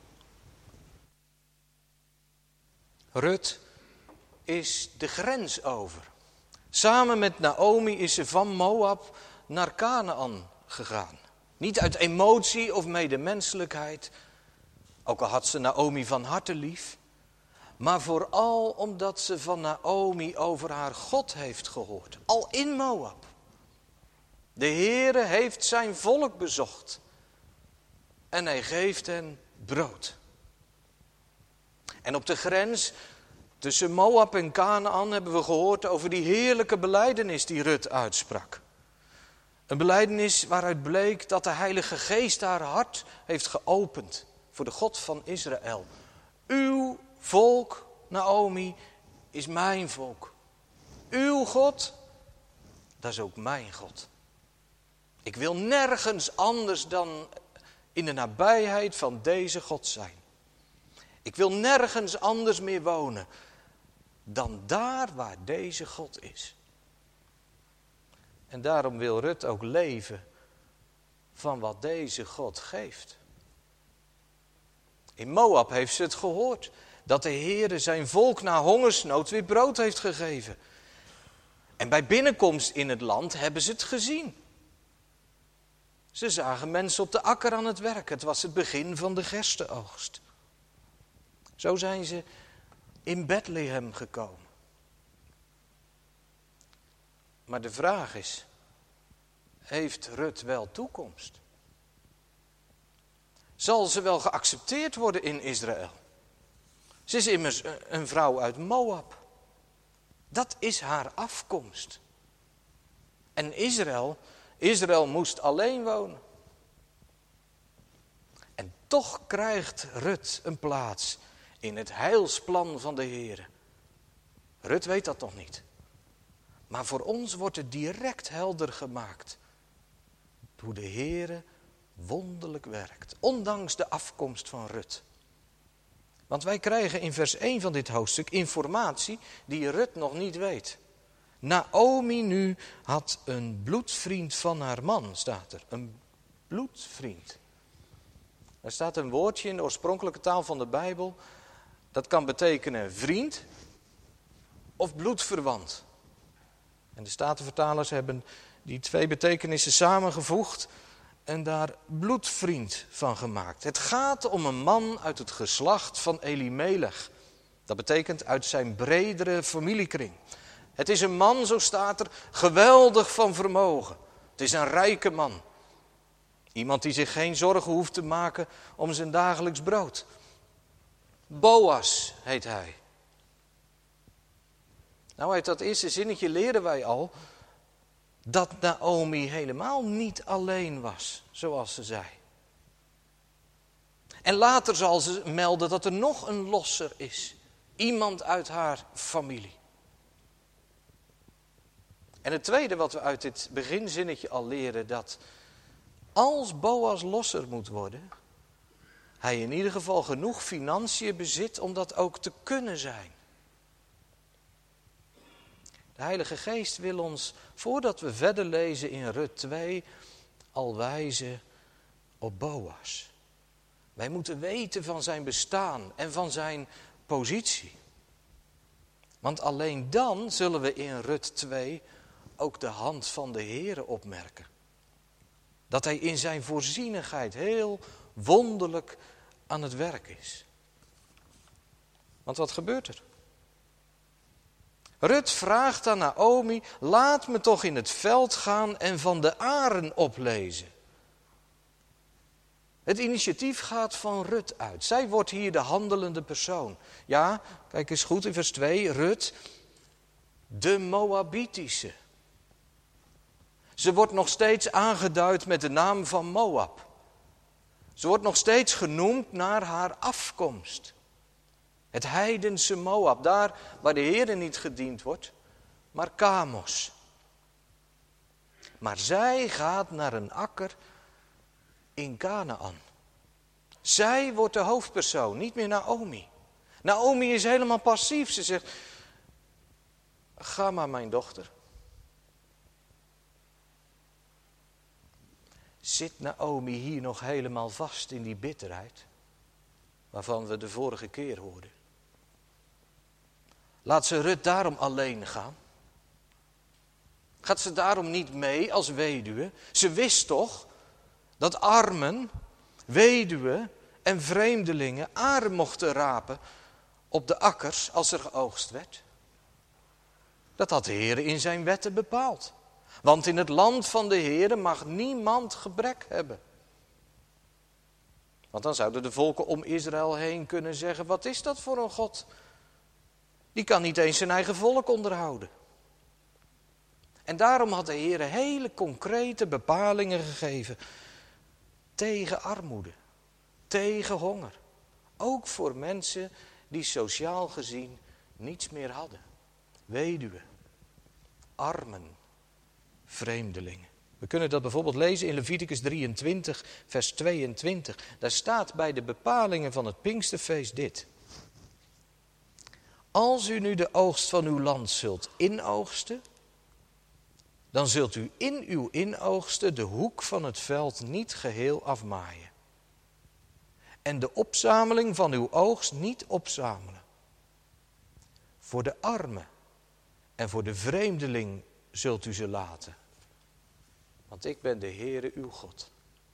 Rut is de grens over. Samen met Naomi is ze van Moab naar Kanaan gegaan. Niet uit emotie of medemenselijkheid, ook al had ze Naomi van harte lief, maar vooral omdat ze van Naomi over haar God heeft gehoord, al in Moab. De Heere heeft zijn volk bezocht en hij geeft hen brood. En op de grens tussen Moab en Kanaan hebben we gehoord over die heerlijke belijdenis die Rut uitsprak. Een belijdenis waaruit bleek dat de Heilige Geest haar hart heeft geopend voor de God van Israël. Uw volk, Naomi, is mijn volk. Uw God, dat is ook mijn God. Ik wil nergens anders dan in de nabijheid van deze God zijn. Ik wil nergens anders meer wonen dan daar waar deze God is. En daarom wil Rut ook leven van wat deze God geeft. In Moab heeft ze het gehoord dat de Heere zijn volk na hongersnood weer brood heeft gegeven. En bij binnenkomst in het land hebben ze het gezien. Ze zagen mensen op de akker aan het werk. Het was het begin van de gerstenoogst. Zo zijn ze in Bethlehem gekomen. Maar de vraag is, heeft Rut wel toekomst? Zal ze wel geaccepteerd worden in Israël? Ze is immers een vrouw uit Moab. Dat is haar afkomst. En Israël, Israël moest alleen wonen. En toch krijgt Rut een plaats in het heilsplan van de Heere. Rut weet dat nog niet. Maar voor ons wordt het direct helder gemaakt. Hoe de Heere wonderlijk werkt. Ondanks de afkomst van Rut. Want wij krijgen in vers één van dit hoofdstuk informatie die Rut nog niet weet. Naomi nu had een bloedvriend van haar man, staat er. Een bloedvriend. Er staat een woordje in de oorspronkelijke taal van de Bijbel. Dat kan betekenen vriend of bloedverwant. En de Statenvertalers hebben die twee betekenissen samengevoegd en daar bloedvriend van gemaakt. Het gaat om een man uit het geslacht van Elimelech. Dat betekent uit zijn bredere familiekring. Het is een man, zo staat er, geweldig van vermogen. Het is een rijke man. Iemand die zich geen zorgen hoeft te maken om zijn dagelijks brood. Boas heet hij. Nou, uit dat eerste zinnetje leren wij al dat Naomi helemaal niet alleen was, zoals ze zei. En later zal ze melden dat er nog een losser is. Iemand uit haar familie. En het tweede wat we uit dit beginzinnetje al leren, dat als Boas losser moet worden, hij in ieder geval genoeg financiën bezit om dat ook te kunnen zijn. De Heilige Geest wil ons, voordat we verder lezen in Rut twee, al wijzen op Boas. Wij moeten weten van zijn bestaan en van zijn positie. Want alleen dan zullen we in Rut twee ook de hand van de Heere opmerken. Dat hij in zijn voorzienigheid heel wonderlijk aan het werk is. Want wat gebeurt er? Rut vraagt aan Naomi, laat me toch in het veld gaan en van de aren oplezen. Het initiatief gaat van Rut uit. Zij wordt hier de handelende persoon. Ja, kijk eens goed in vers twee, Rut, de Moabitische. Ze wordt nog steeds aangeduid met de naam van Moab. Ze wordt nog steeds genoemd naar haar afkomst. Het heidense Moab, daar waar de Heere niet gediend wordt, maar Kamos. Maar zij gaat naar een akker in Kanaan. Zij wordt de hoofdpersoon, niet meer Naomi. Naomi is helemaal passief. Ze zegt, ga maar mijn dochter. Zit Naomi hier nog helemaal vast in die bitterheid, waarvan we de vorige keer hoorden? Laat ze Rut daarom alleen gaan? Gaat ze daarom niet mee als weduwe? Ze wist toch dat armen, weduwen en vreemdelingen aren mochten rapen op de akkers als er geoogst werd? Dat had de Heere in zijn wetten bepaald. Want in het land van de Heere mag niemand gebrek hebben. Want dan zouden de volken om Israël heen kunnen zeggen, wat is dat voor een God? Die kan niet eens zijn eigen volk onderhouden. En daarom had de Heere hele concrete bepalingen gegeven tegen armoede, tegen honger. Ook voor mensen die sociaal gezien niets meer hadden. Weduwen, armen, vreemdelingen. We kunnen dat bijvoorbeeld lezen in Leviticus drieëntwintig, vers tweeëntwintig. Daar staat bij de bepalingen van het Pinksterfeest dit. Als u nu de oogst van uw land zult inoogsten, dan zult u in uw inoogsten de hoek van het veld niet geheel afmaaien. En de opzameling van uw oogst niet opzamelen. Voor de arme en voor de vreemdeling zult u ze laten. Want ik ben de Heere uw God.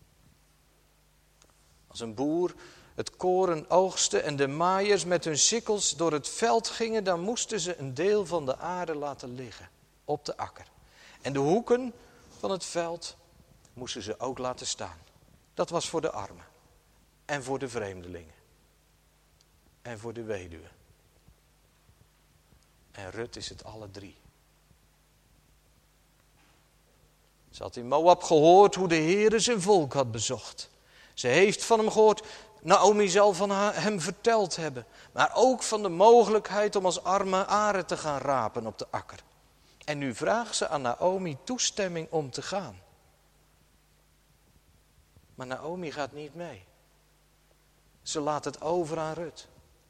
Als een boer het koren oogste en de maaiers met hun sikkels door het veld gingen, dan moesten ze een deel van de aarde laten liggen op de akker. En de hoeken van het veld moesten ze ook laten staan. Dat was voor de armen en voor de vreemdelingen en voor de weduwen. En Rut is het alle drie. Ze had in Moab gehoord hoe de Heere zijn volk had bezocht. Ze heeft van hem gehoord, Naomi zal van hem verteld hebben. Maar ook van de mogelijkheid om als arme aren te gaan rapen op de akker. En nu vraagt ze aan Naomi toestemming om te gaan. Maar Naomi gaat niet mee. Ze laat het over aan Rut.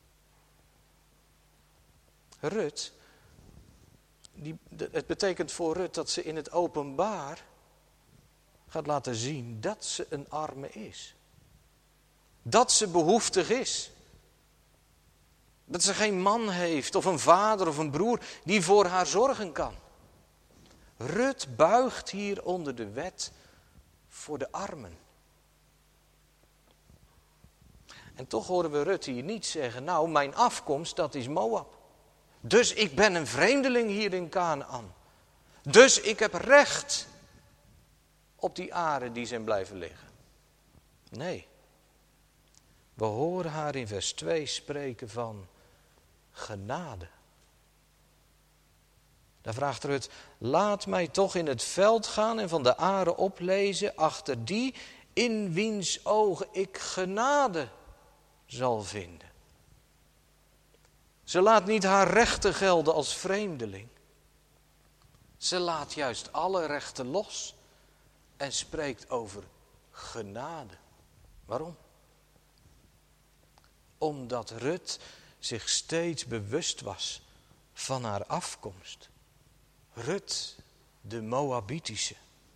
Rut, die, de, het betekent voor Rut dat ze in het openbaar gaat laten zien dat ze een arme is. Dat ze behoeftig is. Dat ze geen man heeft of een vader of een broer die voor haar zorgen kan. Rut buigt hier onder de wet voor de armen. En toch horen we Rut hier niet zeggen, nou mijn afkomst dat is Moab. Dus ik ben een vreemdeling hier in Kanaan. Dus ik heb recht op die aren die zijn blijven liggen. Nee. We horen haar in vers twee spreken van genade. Daar vraagt Rut, laat mij toch in het veld gaan en van de aren oplezen achter die in wiens ogen ik genade zal vinden. Ze laat niet haar rechten gelden als vreemdeling. Ze laat juist alle rechten los en spreekt over genade. Waarom? Omdat Rut zich steeds bewust was van haar afkomst. Rut, de Moabitische.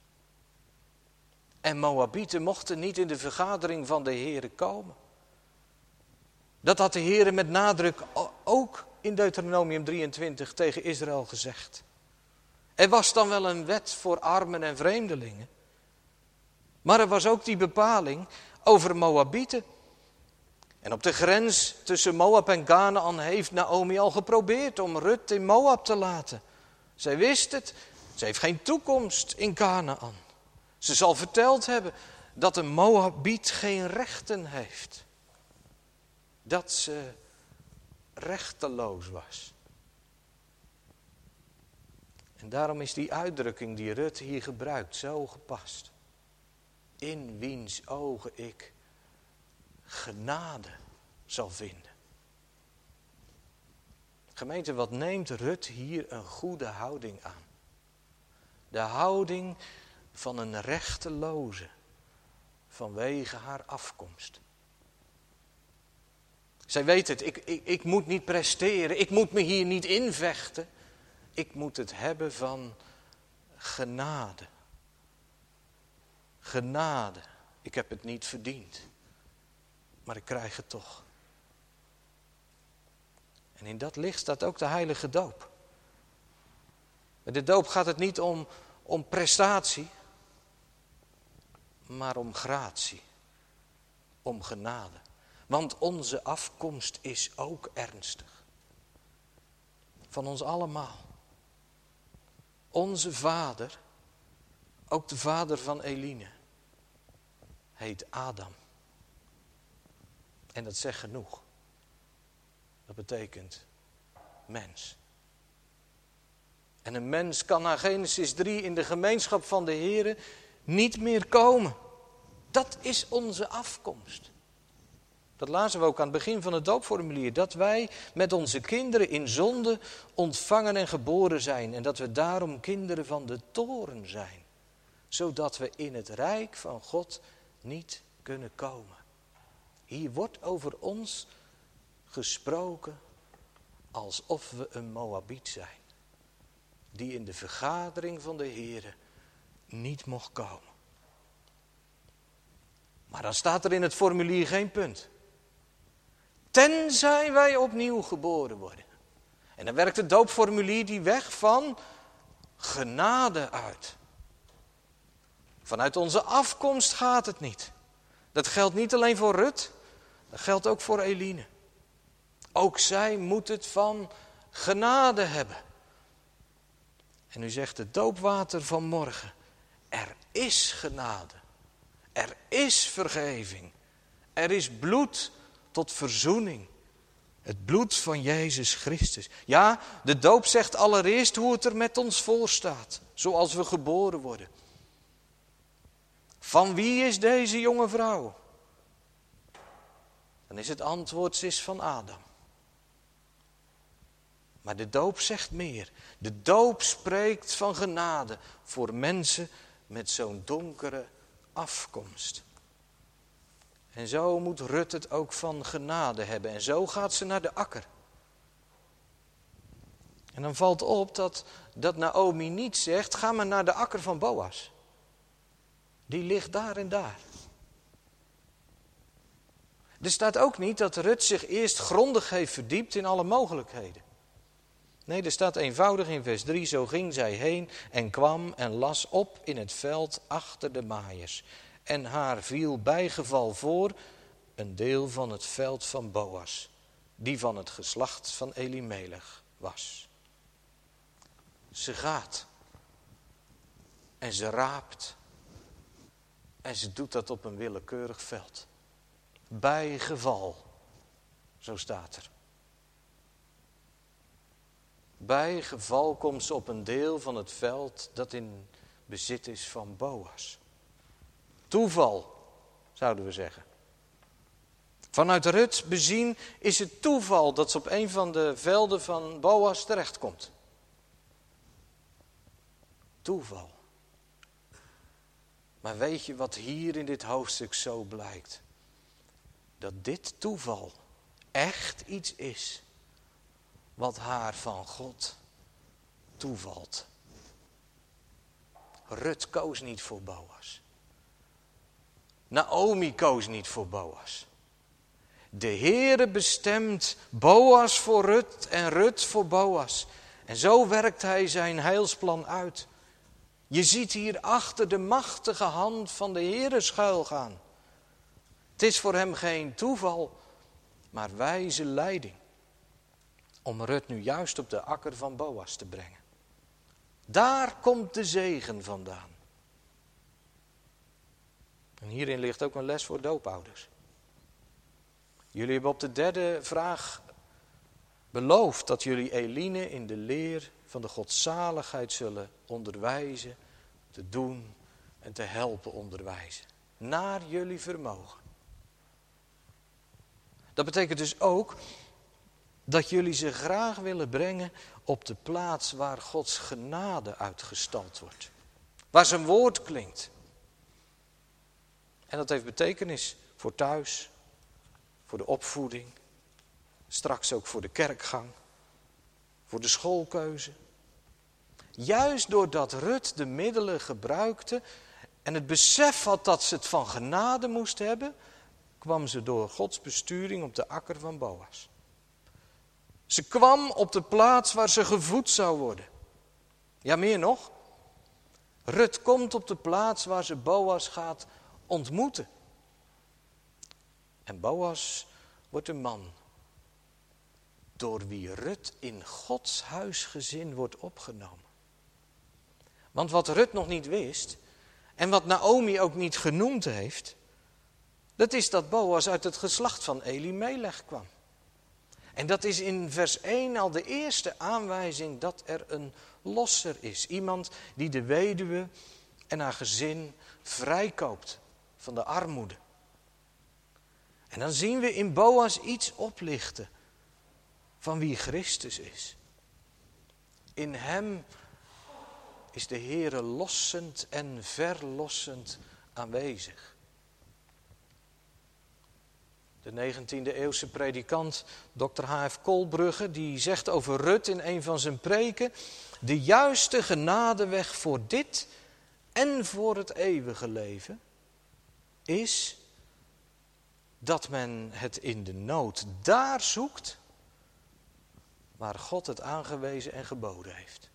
En Moabieten mochten niet in de vergadering van de Heere komen. Dat had de Heere met nadruk ook in Deuteronomium drieëntwintig tegen Israël gezegd. Er was dan wel een wet voor armen en vreemdelingen. Maar er was ook die bepaling over Moabieten. En op de grens tussen Moab en Kanaan heeft Naomi al geprobeerd om Rut in Moab te laten. Zij wist het, ze heeft geen toekomst in Kanaan. Ze zal verteld hebben dat een Moabiet geen rechten heeft. Dat ze rechteloos was. En daarom is die uitdrukking die Rut hier gebruikt zo gepast. In wiens ogen ik genade zal vinden. Gemeente, wat neemt Rut hier een goede houding aan? De houding van een rechteloze vanwege haar afkomst. Zij weet het, ik, ik, ik moet niet presteren, ik moet me hier niet invechten. Ik moet het hebben van genade. Genade, ik heb het niet verdiend, maar ik krijg het toch. En in dat licht staat ook de heilige doop. Bij de doop gaat het niet om, om prestatie, maar om gratie, om genade. Want onze afkomst is ook ernstig. Van ons allemaal. Onze vader, ook de vader van Eline, heet Adam. En dat zegt genoeg. Dat betekent mens. En een mens kan na Genesis drie in de gemeenschap van de Heere niet meer komen. Dat is onze afkomst. Dat lazen we ook aan het begin van het doopformulier. Dat wij met onze kinderen in zonde ontvangen en geboren zijn. En dat we daarom kinderen van de toorn zijn. Zodat we in het rijk van God niet kunnen komen. Hier wordt over ons gesproken alsof we een Moabiet zijn. Die in de vergadering van de Heere niet mocht komen. Maar dan staat er in het formulier geen punt. Tenzij wij opnieuw geboren worden. En dan werkt het doopformulier die weg van genade uit. Vanuit onze afkomst gaat het niet. Dat geldt niet alleen voor Rut, dat geldt ook voor Eline. Ook zij moet het van genade hebben. En nu zegt het doopwater van morgen, er is genade. Er is vergeving. Er is bloed tot verzoening Het bloed van Jezus Christus. Ja, de doop zegt allereerst hoe het er met ons voor staat. Zoals we geboren worden. Van wie is deze jonge vrouw? Dan is het antwoord, ze is van Adam. Maar de doop zegt meer. De doop spreekt van genade voor mensen met zo'n donkere afkomst. En zo moet Rut het ook van genade hebben. En zo gaat ze naar de akker. En dan valt op dat, dat Naomi niet zegt, ga maar naar de akker van Boas. Die ligt daar en daar. Er staat ook niet dat Rut zich eerst grondig heeft verdiept in alle mogelijkheden. Nee, er staat eenvoudig in vers drie, zo ging zij heen en kwam en las op in het veld achter de maaiers. En haar viel bijgeval voor een deel van het veld van Boas, die van het geslacht van Elimelech was. Ze gaat en ze raapt en ze doet dat op een willekeurig veld. Bijgeval, zo staat er. Bij geval komt ze op een deel van het veld dat in bezit is van Boas. Toeval, zouden we zeggen. Vanuit Rut bezien is het toeval dat ze op een van de velden van Boas terechtkomt. Toeval. Maar weet je wat hier in dit hoofdstuk zo blijkt? Dat dit toeval echt iets is wat haar van God toevalt. Rut koos niet voor Boas. Naomi koos niet voor Boas. De Heere bestemt Boas voor Rut en Rut voor Boas. En zo werkt hij zijn heilsplan uit. Je ziet hier achter de machtige hand van de Heere schuilgaan. Het is voor hem geen toeval, maar wijze leiding. Om Rut nu juist op de akker van Boas te brengen. Daar komt de zegen vandaan. En hierin ligt ook een les voor doopouders. Jullie hebben op de derde vraag beloofd dat jullie Eline in de leer van de godzaligheid zullen onderwijzen, te doen en te helpen onderwijzen. Naar jullie vermogen. Dat betekent dus ook dat jullie ze graag willen brengen op de plaats waar Gods genade uitgestald wordt. Waar zijn woord klinkt. En dat heeft betekenis voor thuis, voor de opvoeding, straks ook voor de kerkgang, voor de schoolkeuze. Juist doordat Rut de middelen gebruikte en het besef had dat ze het van genade moest hebben, kwam ze door Gods besturing op de akker van Boas. Ze kwam op de plaats waar ze gevoed zou worden. Ja, meer nog. Rut komt op de plaats waar ze Boas gaat ontmoeten. En Boas wordt een man door wie Rut in Gods huisgezin wordt opgenomen. Want wat Rut nog niet wist en wat Naomi ook niet genoemd heeft, dat is dat Boas uit het geslacht van Elimelech kwam. En dat is in vers één al de eerste aanwijzing dat er een losser is. Iemand die de weduwe en haar gezin vrijkoopt van de armoede. En dan zien we in Boas iets oplichten van wie Christus is. In hem is de Heere lossend en verlossend aanwezig. De negentiende eeuwse predikant dokter H F Kolbrugge, die zegt over Rut in een van zijn preken: de juiste genadeweg voor dit en voor het eeuwige leven is dat men het in de nood daar zoekt waar God het aangewezen en geboden heeft.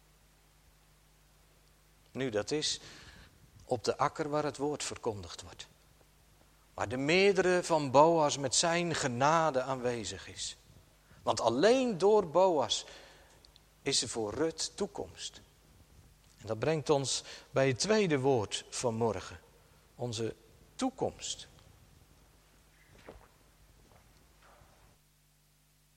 Nu, dat is op de akker waar het woord verkondigd wordt. Waar de meerdere van Boas met zijn genade aanwezig is. Want alleen door Boas is er voor Rut toekomst. En dat brengt ons bij het tweede woord van morgen. Onze toekomst.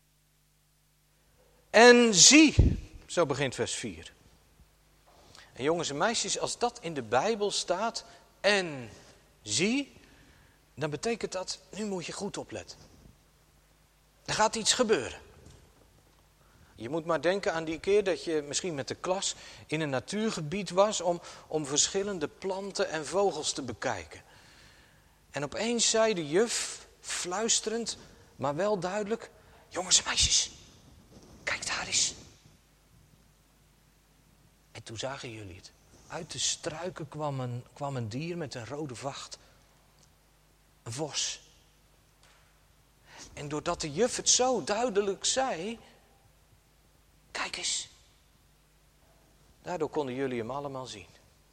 En zie, zo begint vers vier. En jongens en meisjes, als dat in de Bijbel staat, en zie, dan betekent dat, nu moet je goed opletten. Er gaat iets gebeuren. Je moet maar denken aan die keer dat je misschien met de klas in een natuurgebied was om, om verschillende planten en vogels te bekijken. En opeens zei de juf, fluisterend, maar wel duidelijk, jongens en meisjes, kijk daar eens. En toen zagen jullie het. Uit de struiken kwam een, kwam een dier met een rode vacht. Een vos. En doordat de juf het zo duidelijk zei, kijk eens. Daardoor konden jullie hem allemaal zien.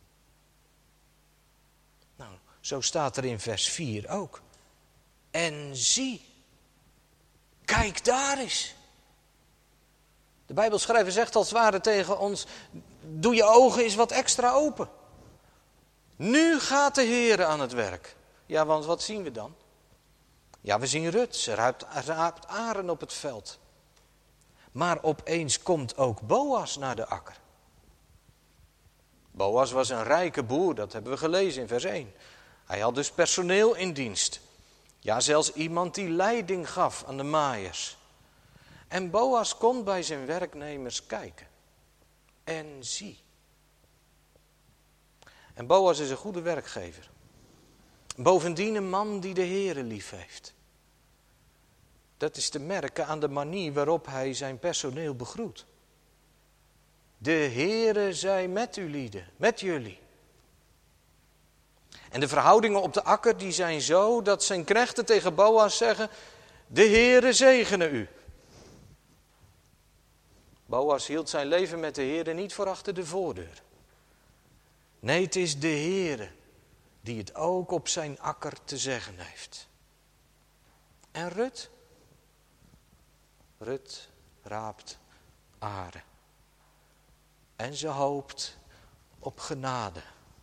Nou, zo staat er in vers vier ook. En zie, kijk daar eens. De Bijbelschrijver zegt als het ware tegen ons, doe je ogen eens wat extra open. Nu gaat de Heer aan het werk. Ja, want wat zien we dan? Ja, we zien Rut, ze raapt, raapt aren op het veld. Maar opeens komt ook Boas naar de akker. Boas was een rijke boer, dat hebben we gelezen in vers één. Hij had dus personeel in dienst. Ja, zelfs iemand die leiding gaf aan de maaiers. En Boas komt bij zijn werknemers kijken. En zie. En Boas is een goede werkgever. Bovendien een man die de Heere lief heeft. Dat is te merken aan de manier waarop hij zijn personeel begroet. De Heere zij met u lieden, met jullie. En de verhoudingen op de akker die zijn zo dat zijn knechten tegen Boas zeggen, de Heere zegene u. Boas hield zijn leven met de Heere niet voor achter de voordeur. Nee, het is de Heere die het ook op zijn akker te zeggen heeft. En Rut? Rut raapt aren. En ze hoopt op genade.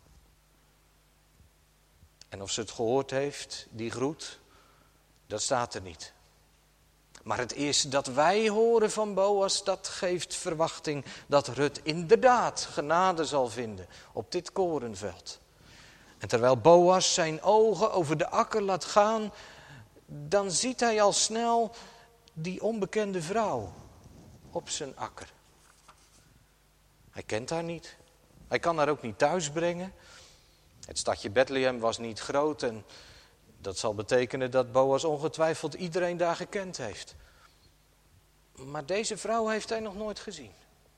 En of ze het gehoord heeft, die groet, dat staat er niet. Maar het eerste dat wij horen van Boas, dat geeft verwachting dat Rut inderdaad genade zal vinden op dit korenveld. En terwijl Boas zijn ogen over de akker laat gaan, dan ziet hij al snel die onbekende vrouw op zijn akker. Hij kent haar niet. Hij kan haar ook niet thuis brengen. Het stadje Bethlehem was niet groot en dat zal betekenen dat Boas ongetwijfeld iedereen daar gekend heeft. Maar deze vrouw heeft hij nog nooit gezien.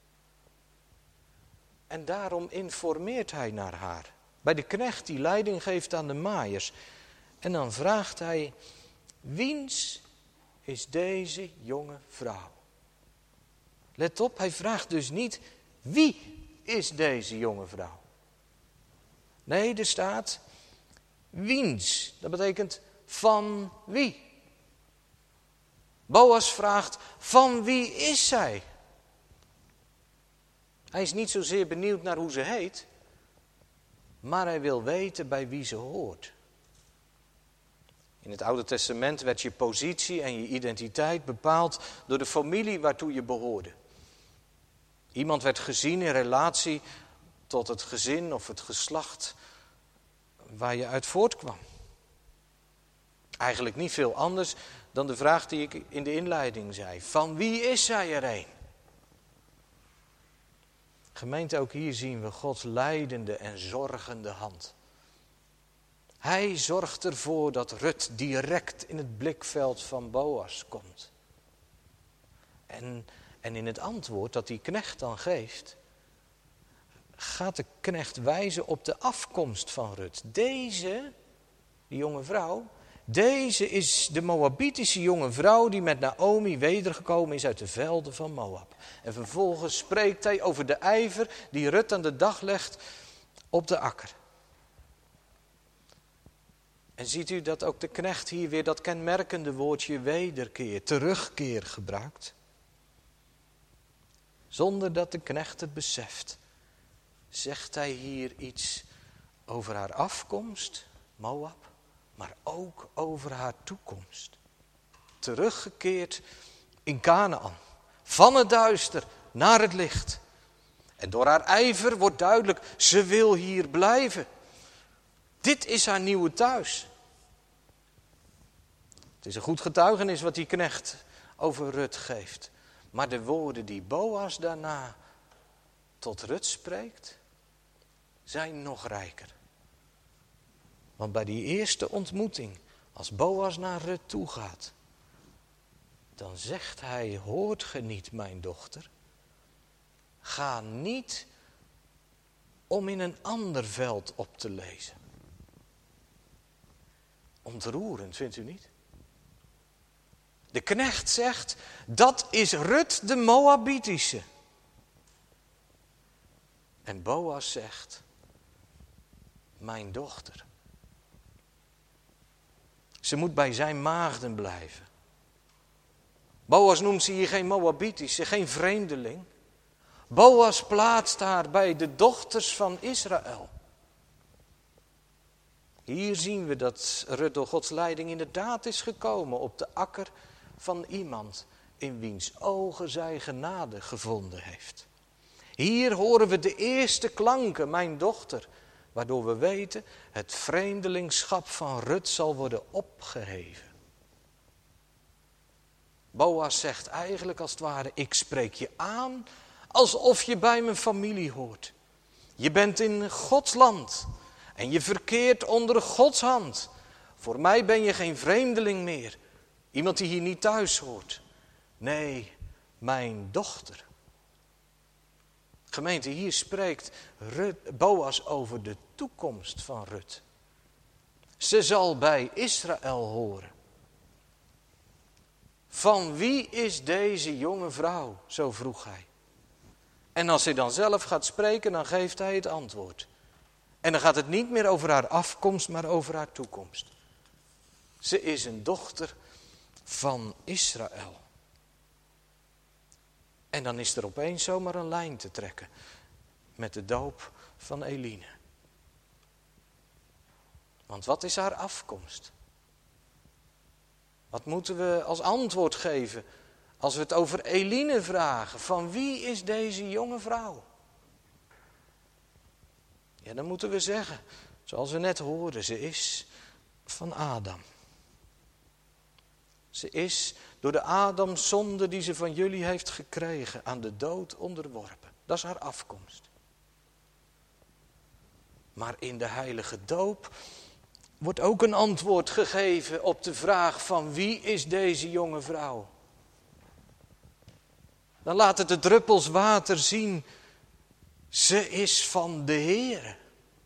En daarom informeert hij naar haar. Bij de knecht die leiding geeft aan de maaiers. En dan vraagt hij, wiens is deze jonge vrouw? Let op, hij vraagt dus niet, wie is deze jonge vrouw? Nee, er staat, wiens. Dat betekent, van wie? Boas vraagt, van wie is zij? Hij is niet zozeer benieuwd naar hoe ze heet, maar hij wil weten bij wie ze hoort. In het Oude Testament werd je positie en je identiteit bepaald door de familie waartoe je behoorde. Iemand werd gezien in relatie tot het gezin of het geslacht waar je uit voortkwam. Eigenlijk niet veel anders dan de vraag die ik in de inleiding zei. Van wie is zij er een? Gemeente, ook hier zien we Gods leidende en zorgende hand. Hij zorgt ervoor dat Rut direct in het blikveld van Boas komt. En, en in het antwoord dat die knecht dan geeft, gaat de knecht wijzen op de afkomst van Rut. Deze, die jonge vrouw, deze is de Moabitische jonge vrouw die met Naomi wedergekomen is uit de velden van Moab. En vervolgens spreekt hij over de ijver die Rut aan de dag legt op de akker. En ziet u dat ook de knecht hier weer dat kenmerkende woordje wederkeer, terugkeer gebruikt? Zonder dat de knecht het beseft, zegt hij hier iets over haar afkomst, Moab, maar ook over haar toekomst. Teruggekeerd in Kanaan, Van het duister naar het licht. En door haar ijver wordt duidelijk, ze wil hier blijven. Dit is haar nieuwe thuis. Het is een goed getuigenis wat die knecht over Rut geeft. Maar de woorden die Boas daarna tot Rut spreekt, zijn nog rijker. Want bij die eerste ontmoeting, als Boas naar Rut toe gaat, dan zegt hij, hoort ge niet, mijn dochter? Ga niet om in een ander veld op te lezen. Ontroerend, vindt u niet? De knecht zegt, dat is Rut de Moabitische. En Boas zegt, mijn dochter. Ze moet bij zijn maagden blijven. Boas noemt ze hier geen Moabitische, geen vreemdeling. Boas plaatst haar bij de dochters van Israël. Hier zien we dat Rut door Gods leiding inderdaad is gekomen op de akker van iemand in wiens ogen zij genade gevonden heeft. Hier horen we de eerste klanken, mijn dochter, waardoor we weten, het vreemdelingschap van Rut zal worden opgeheven. Boas zegt eigenlijk als het ware, ik spreek je aan alsof je bij mijn familie hoort. Je bent in Gods land en je verkeert onder Gods hand. Voor mij ben je geen vreemdeling meer, iemand die hier niet thuis hoort. Nee, mijn dochter. Gemeente, hier spreekt Rut, Boas over de toekomst van Rut. Ze zal bij Israël horen. Van wie is deze jonge vrouw? Zo vroeg hij. En als hij dan zelf gaat spreken, dan geeft hij het antwoord. En dan gaat het niet meer over haar afkomst, maar over haar toekomst. Ze is een dochter van Israël. En dan is er opeens zomaar een lijn te trekken met de doop van Eline. Want wat is haar afkomst? Wat moeten we als antwoord geven als we het over Eline vragen? Van wie is deze jonge vrouw? Ja, dan moeten we zeggen, zoals we net hoorden, ze is van Adam. Ze is door de Adamszonde die ze van jullie heeft gekregen aan de dood onderworpen. Dat is haar afkomst. Maar in de heilige doop wordt ook een antwoord gegeven op de vraag van wie is deze jonge vrouw? Dan laat het de druppels water zien, ze is van de Heere.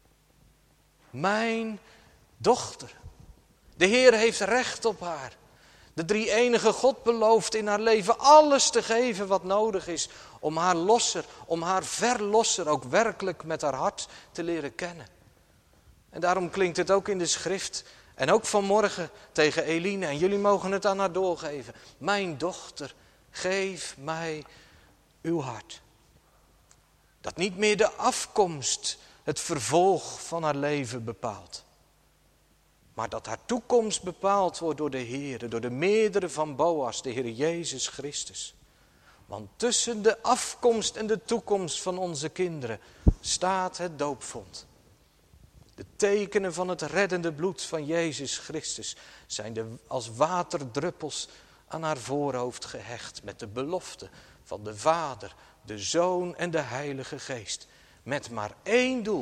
Mijn dochter. De Heer heeft recht op haar. De drie-enige God belooft in haar leven alles te geven wat nodig is om haar losser, om haar verlosser ook werkelijk met haar hart te leren kennen. En daarom klinkt het ook in de schrift en ook vanmorgen tegen Eline en jullie mogen het aan haar doorgeven. Mijn dochter, geef mij uw hart. Dat niet meer de afkomst het vervolg van haar leven bepaalt. Maar dat haar toekomst bepaald wordt door de Heer, door de meerdere van Boas, de Heer Jezus Christus. Want tussen de afkomst en de toekomst van onze kinderen staat het doopvond. De tekenen van het reddende bloed van Jezus Christus zijn de, als waterdruppels aan haar voorhoofd gehecht met de belofte van de Vader, de Zoon en de Heilige Geest. Met maar één doel.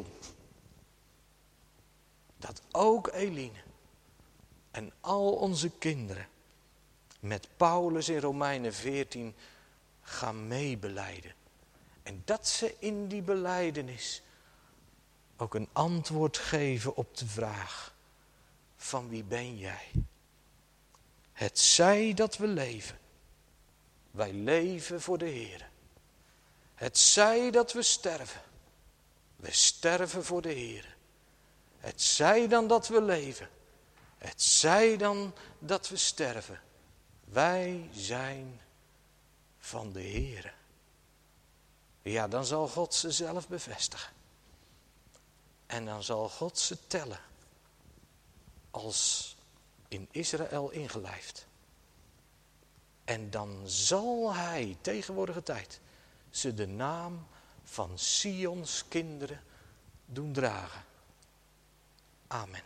Dat ook Eline en al onze kinderen met Paulus in Romeinen veertien gaan meebelijden. En dat ze in die belijdenis ook een antwoord geven op de vraag: van wie ben jij? Het zij dat we leven. Wij leven voor de Heer. Het zij dat we sterven. We sterven voor de Heer. Het zij dan dat we leven. Het zij dan dat we sterven. Wij zijn van de Heer. Ja, dan zal God ze zelf bevestigen. En dan zal God ze tellen als in Israël ingelijfd. En dan zal hij, tegenwoordige tijd, ze de naam van Sions kinderen doen dragen. Amen.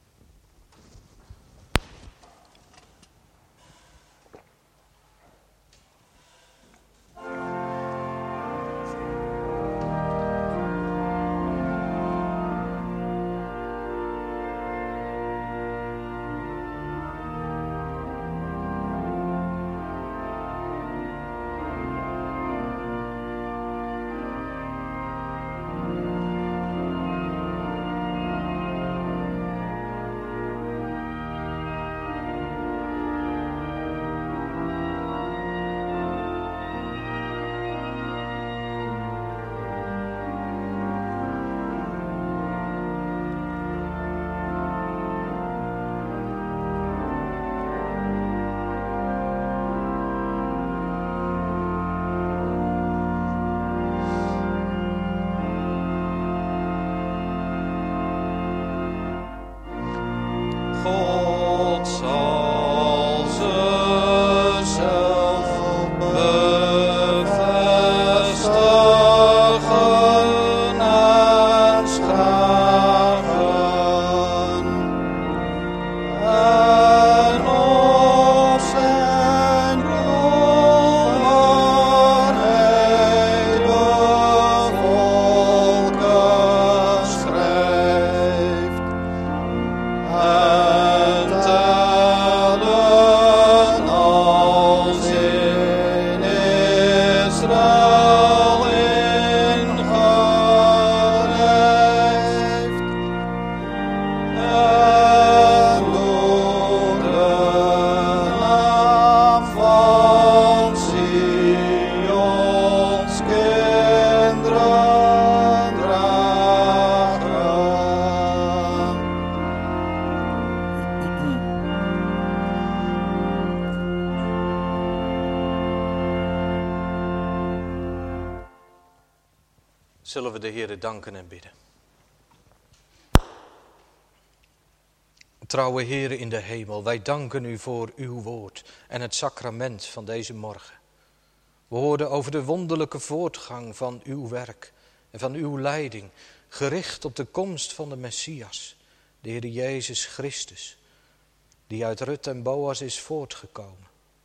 Zullen we de Heere danken en bidden. Trouwe Heere in de hemel, wij danken u voor uw woord en het sacrament van deze morgen. We hoorden over de wonderlijke voortgang van uw werk en van uw leiding, gericht op de komst van de Messias, de Heer Jezus Christus, die uit Rut en Boas is voortgekomen.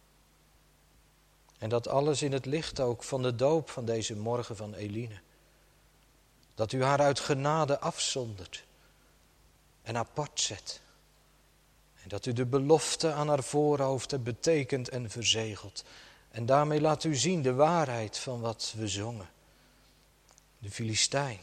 En dat alles in het licht ook van de doop van deze morgen van Eline. Dat u haar uit genade afzondert en apart zet. En dat u de belofte aan haar voorhoofd hebt betekend en verzegeld. En daarmee laat u zien de waarheid van wat we zongen. De Filistijn,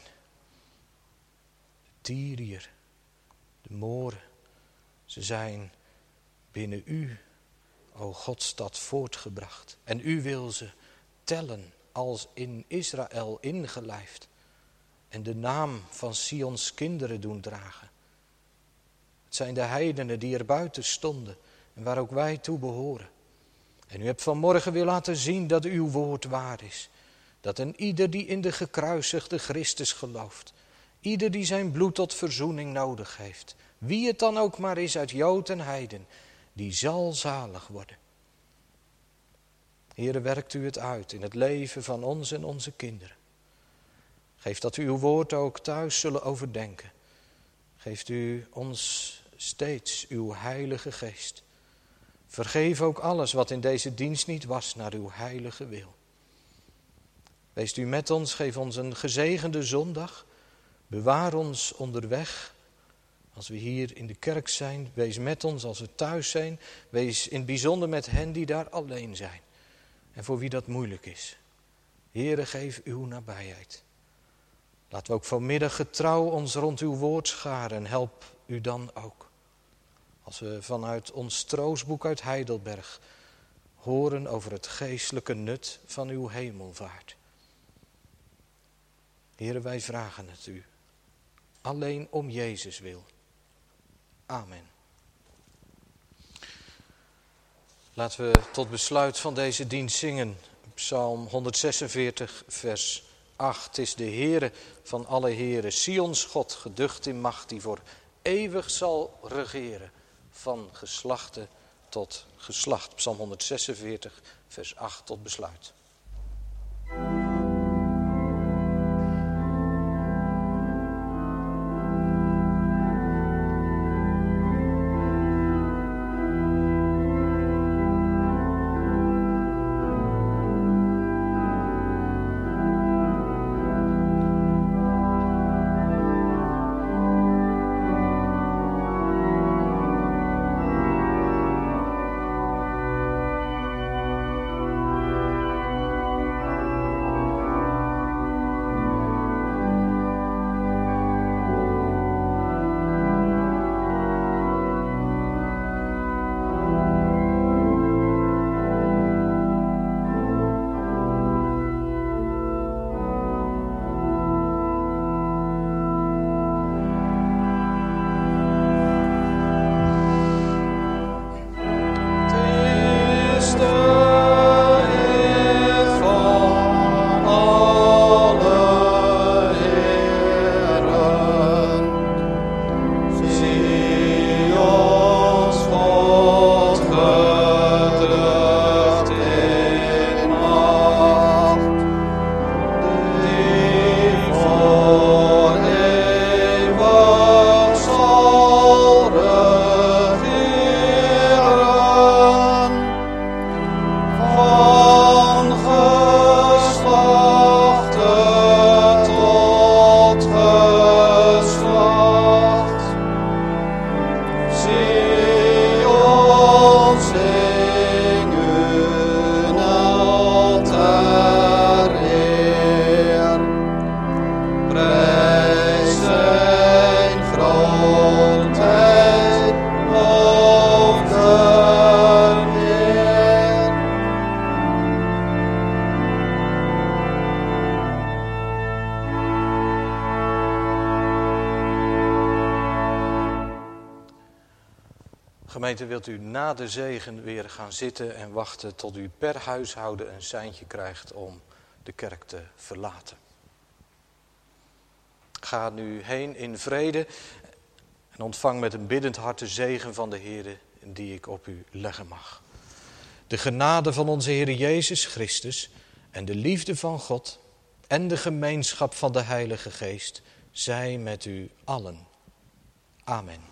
de Tyriër, de Moren. Ze zijn binnen u, o Godstad, voortgebracht. En u wil ze tellen als in Israël ingelijfd. En de naam van Sions kinderen doen dragen. Het zijn de heidenen die er buiten stonden en waar ook wij toe behoren. En u hebt vanmorgen weer laten zien dat uw woord waar is. Dat een ieder die in de gekruisigde Christus gelooft, ieder die zijn bloed tot verzoening nodig heeft, wie het dan ook maar is uit Jood en heiden, die zal zalig worden. Heere, werkt u het uit in het leven van ons en onze kinderen. Geef dat u uw woord ook thuis zullen overdenken. Geeft u ons steeds uw heilige geest. Vergeef ook alles wat in deze dienst niet was naar uw heilige wil. Wees u met ons, geef ons een gezegende zondag. Bewaar ons onderweg. Als we hier in de kerk zijn, wees met ons als we thuis zijn. Wees in het bijzonder met hen die daar alleen zijn. En voor wie dat moeilijk is. Heere, geef uw nabijheid. Laten we ook vanmiddag getrouw ons rond uw woord scharen en help u dan ook. Als we vanuit ons troostboek uit Heidelberg horen over het geestelijke nut van uw hemelvaart. Heere, wij vragen het u. Alleen om Jezus wil. Amen. Laten we tot besluit van deze dienst zingen. Psalm honderdzesenveertig, vers acht. Het is de Heere van alle heren, Sions God, geducht in macht, die voor eeuwig zal regeren van geslachte tot geslacht. Psalm honderdzesenveertig, vers acht tot besluit. Gemeente, wilt u na de zegen weer gaan zitten en wachten tot u per huishouden een seintje krijgt om de kerk te verlaten. Ga nu heen in vrede en ontvang met een biddend hart de zegen van de Heere die ik op u leggen mag. De genade van onze Heer Jezus Christus en de liefde van God en de gemeenschap van de Heilige Geest zij met u allen. Amen.